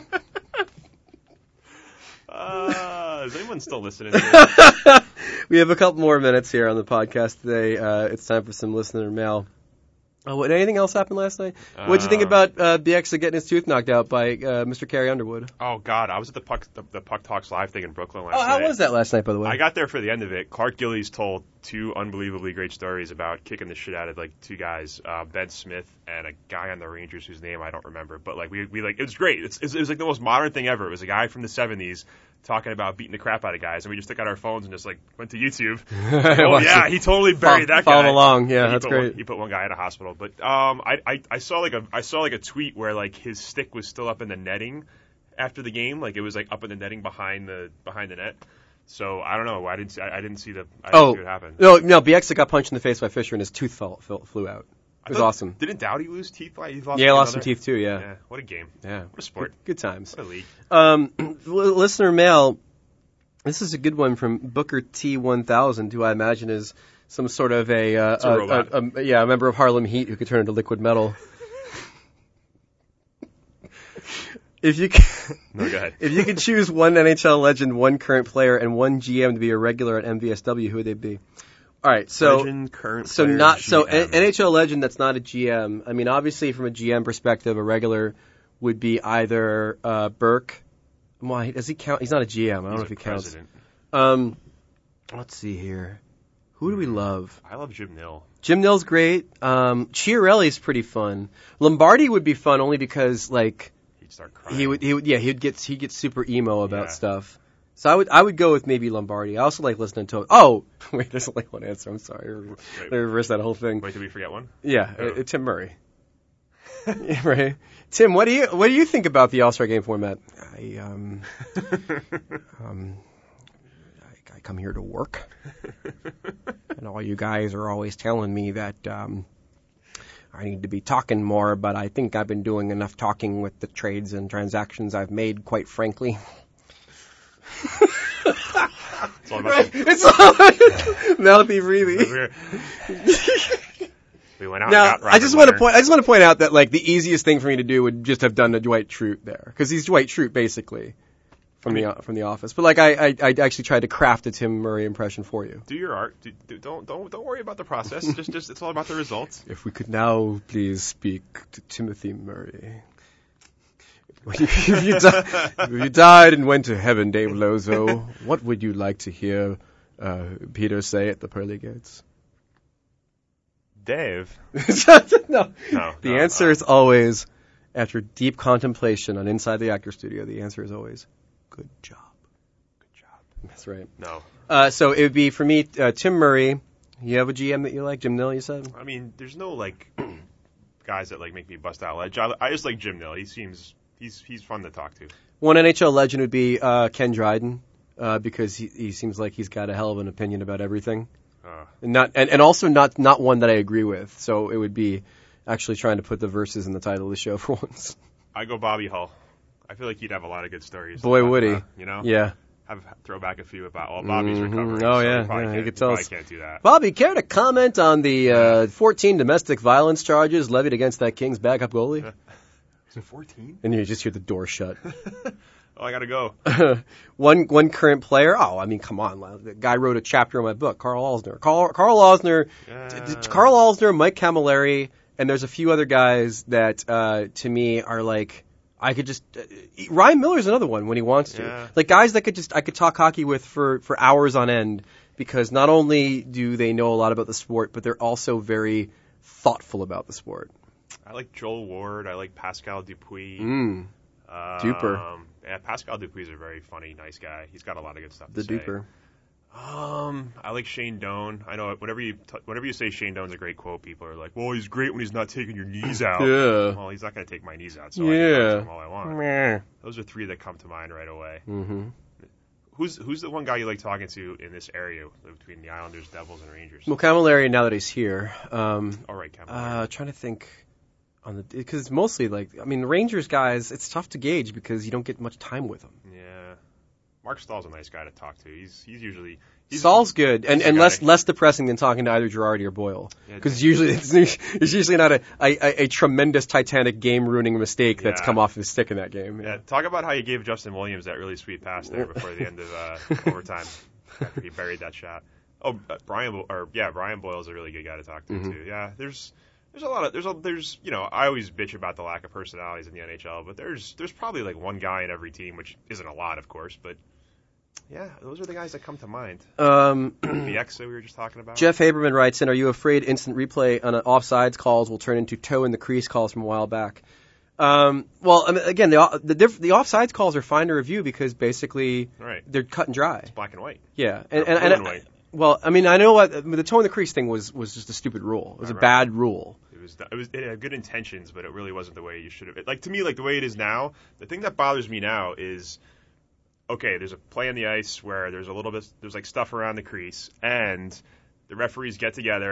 Is anyone still listening to this?
We have a couple more minutes here on the podcast today. It's time for some listener mail. Anything else happened last night? What did you think about BX getting his tooth knocked out by Mr. Carrie Underwood?
Oh, God. I was at the Puck Talks Live thing in Brooklyn last night.
How was that last night, by the way?
I got there for the end of it. Clark Gillies told 2 unbelievably great stories about kicking the shit out of, like, 2 guys, Ben Smith and a guy on the Rangers whose name I don't remember. But, like, we it was great. It was, like, the most modern thing ever. It was a guy from the 70s talking about beating the crap out of guys, and we just took out our phones and just, like, went to YouTube. Yeah, he totally buried that guy.
Follow along. Yeah, that's great.
He put one guy in a hospital. But I saw like a tweet where like his stick was still up in the netting after the game, like it was like up in the netting behind the net. So I don't know. I didn't see what happened.
No, BX got punched in the face by Fisher and his tooth flew out. It was awesome.
Didn't Dowdy lose teeth? He
lost some teeth too. Yeah.
What a game.
Yeah.
What a sport.
Good times.
What a league.
Listener mail. This is a good one from Booker T1000, who I imagine is some sort of a member of Harlem Heat who could turn into liquid metal. If you
No, go ahead.
If you could choose one NHL legend, one current player, and one GM to be a regular at MVSW, who would they be? All right, so
legend, current player,
NHL legend that's not a GM. I mean, obviously from a GM perspective, a regular would be either Burke. Why does he count? He's not a GM. I don't know if he counts. Let's see here. Who do we love?
I love Jim Nill.
Jim Nill's great. Chiarelli's pretty fun. Lombardi would be fun only because like
he'd start crying.
He'd get super emo about stuff. So I would go with maybe Lombardi. I also like listening to. Oh wait, there's only one answer. I'm sorry. They reversed that whole thing.
Wait, did we forget one?
Yeah, Tim Murray. Right, Tim. What do you think about the All-Star Game format? I come here to work, and all you guys are always telling me that I need to be talking more, but I think I've been doing enough talking with the trades and transactions I've made, quite frankly.
It's all about
It's all mouthy breathing.
We went out.
Now,
and got
I just want to point out that like the easiest thing for me to do would just have done a Dwight Schrute there, because he's Dwight Schrute basically from the Office. But like I actually tried to craft a Tim Murray impression for you.
Do your art. Don't worry about the process. just it's all about the results.
If we could now please speak to Timothy Murray. If you died and went to heaven, Dave Lozo, what would you like to hear Peter say at the pearly gates?
Dave.
No. The answer is always, after deep contemplation on Inside the Actor Studio, the answer is always, good job.
Good job.
That's right.
No.
So it would be, for me, Tim Murray. You have a GM that you like? Jim Nill, you said?
I mean, there's no, like, guys that, like, make me bust out ledge. I just like Jim Nill. He's fun to talk to.
One NHL legend would be Ken Dryden, because he seems like he's got a hell of an opinion about everything. And also not one that I agree with. So it would be actually trying to put the verses in the title of the show for once.
I go Bobby Hull. I feel like he'd have a lot of good stories.
Boy, would he.
Yeah. Throw back a few about all Bobby's recovery.
Oh,
so
yeah. You could tell us.
Can't do that.
Bobby, care to comment on the 14 domestic violence charges levied against that Kings backup goalie?
Is it 14?
And you just hear the door shut.
Oh, I gotta go.
One current player. Oh, I mean, come on. The guy wrote a chapter in my book, Carl Alsner. Carl Alsner, Mike Camilleri, and there's a few other guys that, to me, are like, I could just, Ryan Miller's another one when he wants to.
Yeah.
Like guys that I could talk hockey with for hours on end, because not only do they know a lot about the sport, but they're also very thoughtful about the sport.
I like Joel Ward. I like Pascal Dupuis.
Duper.
Yeah, Pascal Dupuis is a very funny, nice guy. He's got a lot of good stuff to
The
say.
Duper.
I like Shane Doan. I know whenever you say Shane Doan's a great quote, people are like, well, he's great when he's not taking your knees out.
Yeah.
Well, he's not going to take my knees out, so I can talk to him all I want. Those are three that come to mind right away.
Mm-hmm.
Who's the one guy you like talking to in this area between the Islanders, Devils, and Rangers?
Well, Camilleri, now that he's here.
All right, Camilleri.
Trying to think. Because mostly, like, I mean, Rangers guys, it's tough to gauge because you don't get much time with them.
Yeah. Mark Stahl's a nice guy to talk to. He's usually...
Stahl's good, and less depressing than talking to either Girardi or Boyle. Because usually it's usually not a tremendous Titanic game-ruining mistake that's come off his stick in that game.
Yeah, talk about how you gave Justin Williams that really sweet pass there before the end of overtime after he buried that shot. Oh, Brian Boyle's a really good guy to talk to, too. Yeah, there's a lot of I always bitch about the lack of personalities in the NHL, but there's probably like one guy in every team, which isn't a lot, of course, but yeah, those are the guys that come to mind. The X that we were just talking about.
Jeff Haberman writes in, are you afraid instant replay on offsides calls will turn into toe in the crease calls from a while back? Well, I mean, again, the offsides calls are fine to review because basically they're cut and dry.
It's black and white.
Yeah,
and white.
Well, I mean, I know what the toe in the crease thing was just a stupid rule. It was a bad rule.
It had good intentions, but it really wasn't the way you should have. Like, to me, like the way it is now, the thing that bothers me now is, okay, there's a play on the ice where there's like stuff around the crease, and the referees get together,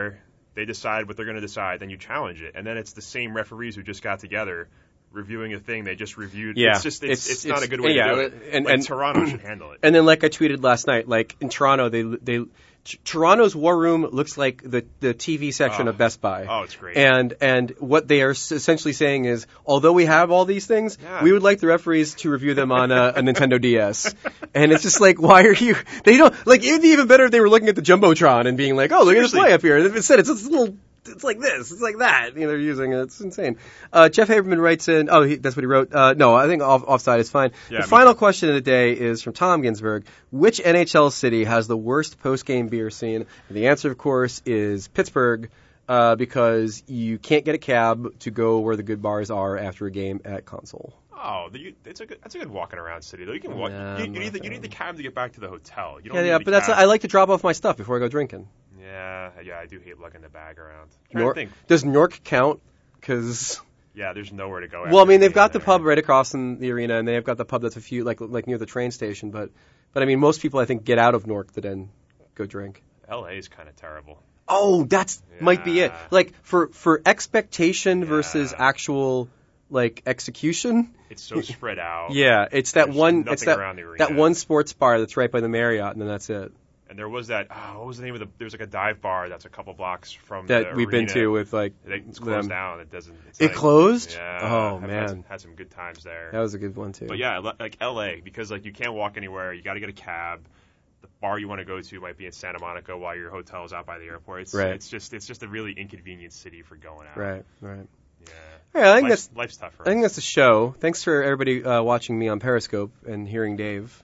They decide what they're going to decide, then you challenge it, and then it's the same referees who just got together reviewing a thing they just reviewed.
Yeah.
It's not a good way to do it. And Toronto should handle it.
And then, like I tweeted last night, like in Toronto, Toronto's War Room looks like the TV section of Best Buy.
Oh, it's great.
And what they are essentially saying is, although we have all these things, we would like the referees to review them on a Nintendo DS. And it's just like, why are you? They don't like. It'd be even better if they were looking at the Jumbotron and being like, oh, look at this play up here. And instead, it's a little. It's like this. It's like that. They're using it. It's insane. Jeff Haberman writes in. Oh, that's what he wrote. No, I think offside is fine. Yeah, the final question of the day is from Tom Ginsberg. Which NHL city has the worst post-game beer scene? And the answer, of course, is Pittsburgh, because you can't get a cab to go where the good bars are after a game at Console.
Oh, that's a good walking around city though. You can walk. You need the cab to get back to the hotel. You don't need
but I like to drop off my stuff before I go drinking.
Yeah, I do hate lugging the bag around.
Does Newark count? Because
there's nowhere to go.
Well, I mean, they've got the pub right across in the arena, and they've got the pub that's a few like near the train station. But I mean, most people I think get out of Newark to then go drink.
LA is kind of terrible.
Oh, might be it. Like for expectation versus actual like execution.
It's so spread out.
Yeah, it's that one. It's
around the arena.
That one sports bar that's right by the Marriott, and then that's it.
And there was that. What was the name of there's like a dive bar that's a couple blocks from
that we've
arena.
been to with like.
It's closed down. It doesn't.
It closed.
Yeah.
Oh man.
Had some good times there.
That was a good one too.
But yeah, like LA, because like you can't walk anywhere. You got to get a cab. The bar you want to go to might be in Santa Monica while your hotel is out by the airport. It's just a really inconvenient city for going out.
Right.
Yeah.
Yeah, I think
life's tough for us.
I think that's the show. Thanks for everybody watching me on Periscope and hearing Dave.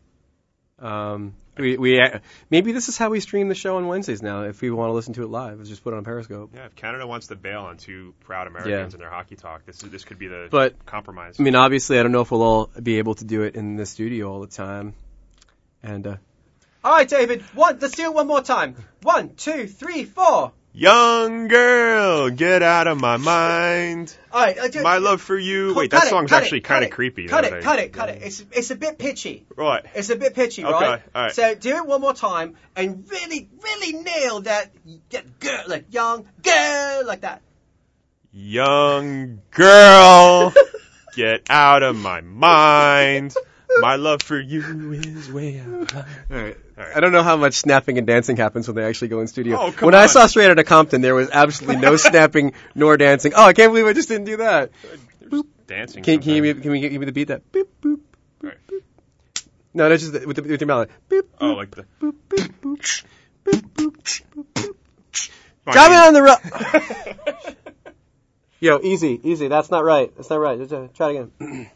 We maybe this is how we stream the show on Wednesdays now. If we want to listen to it live, let's just put it on Periscope.
Yeah, if Canada wants to bail on two proud Americans in their hockey talk, this could be the compromise.
I mean, obviously, I don't know if we'll all be able to do it in the studio all the time. And all right, David, let's do it one more time. 1, 2, 3, 4.
Young girl, get out of my mind.
All right,
my love for you. Wait, that song's actually kind of creepy.
Cut it. It's a bit pitchy.
Right.
It's a bit pitchy,
okay,
right?
All right.
So do it one more time and really, really nail that girl, like young girl, like that.
Young girl, get out of my mind. My love for you is way out. All right.
I don't know how much snapping and dancing happens when they actually go in studio.
Oh,
when I saw Straight Outta Compton, there was absolutely no snapping nor dancing. Oh, I can't believe I just didn't do that.
Dancing.
Can you give me the beat that? Boop, boop, boop, boop. No, that's just with your melody. Boop, boop,
like the.
Boop, boop, boop, boop, boop, boop, boop. Driving on the road. Yo, easy. That's not right. Try it again.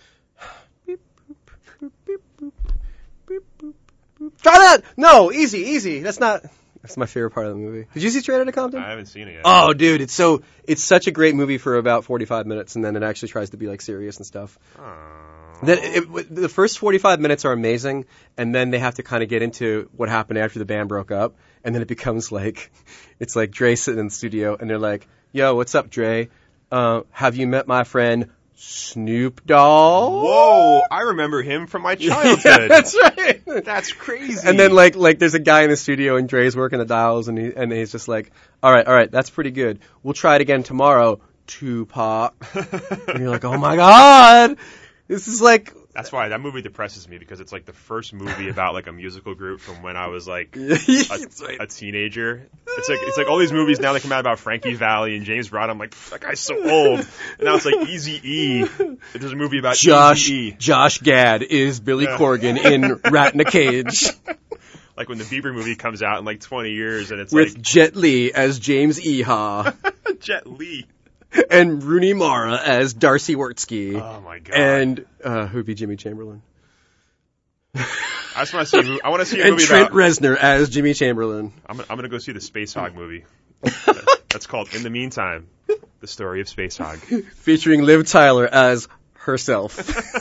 Try that! No, easy. That's my favorite part of the movie. Did you see Straight Outta Compton?
I haven't seen it yet.
Oh, dude, it's such a great movie for about 45 minutes, and then it actually tries to be like serious and stuff. The first 45 minutes are amazing, and then they have to kind of get into what happened after the band broke up, and then it becomes like, it's like Dre sitting in the studio, and they're like, yo, what's up, Dre? Have you met my friend Snoop Dogg?
Whoa, I remember him from my childhood.
Yeah, that's right.
That's crazy.
And then like there's a guy in the studio and Dre's working the dials and he's just like, all right, that's pretty good. We'll try it again tomorrow, Tupac. And you're like, oh my God, this is like.
That's why that movie depresses me, because it's like the first movie about like a musical group from when I was like a teenager. It's like all these movies now that come out about Frankie Valli and James Brown. I'm like, that guy's so old. And now it's like Eazy-E. There's a movie about Eazy-E.
Josh Gad is Billy Corgan in Rat in a Cage.
Like when the Bieber movie comes out in like 20 years and it's
with Jet Li as James Eha.
Jet Li.
And Rooney Mara as Darcy Wertsky.
Oh my God.
And who'd be Jimmy Chamberlain?
I just want to see. I want to see a
and
movie
Trent
about.
Reznor as Jimmy Chamberlain.
I'm gonna go see the Space Hog movie. That's called In the Meantime, the story of Space Hog,
featuring Liv Tyler as herself.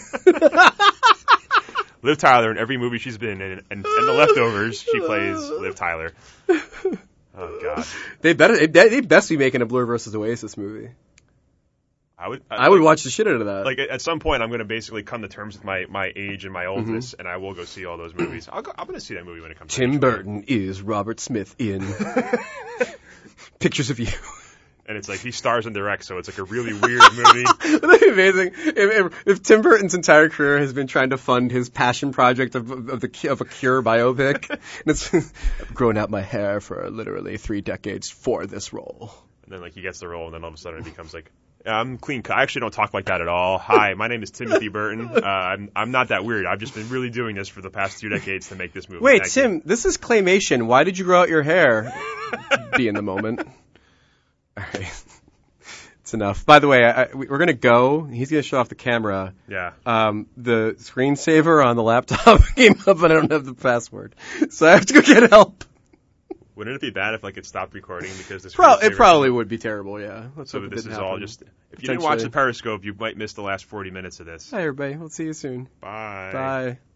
Liv Tyler in every movie she's been in, and The Leftovers, she plays Liv Tyler. Oh God.
They best be making a Blur versus Oasis movie. I would watch the shit out of that.
Like at some point, I'm going to basically come to terms with my age and my oldness, and I will go see all those movies. I'm going to see that movie when it comes.
Tim Burton is Robert Smith in. Pictures of you.
And it's like he stars and directs, so it's like a really weird movie.
Wouldn't that be amazing? If Tim Burton's entire career has been trying to fund his passion project of a Cure biopic, and it's I've grown out my hair for literally 3 decades for this role.
And then like he gets the role, and then all of a sudden it becomes like, I'm clean cut. I actually don't talk like that at all. Hi, my name is Timothy Burton. I'm not that weird. I've just been really doing this for the past 2 decades to make this movie.
Wait, Tim, this is claymation. Why did you grow out your hair? Be in the moment. All right. It's enough. By the way, we're going to go. He's going to shut off the camera.
Yeah.
The screensaver on the laptop came up and I don't have the password. So I have to go get help.
Wouldn't it be bad if like it stopped recording because this?
It probably would be terrible, yeah.
So this is all just. If you didn't watch the Periscope, you might miss the last 40 minutes of this.
Hi, everybody. We'll see you soon.
Bye.
Bye.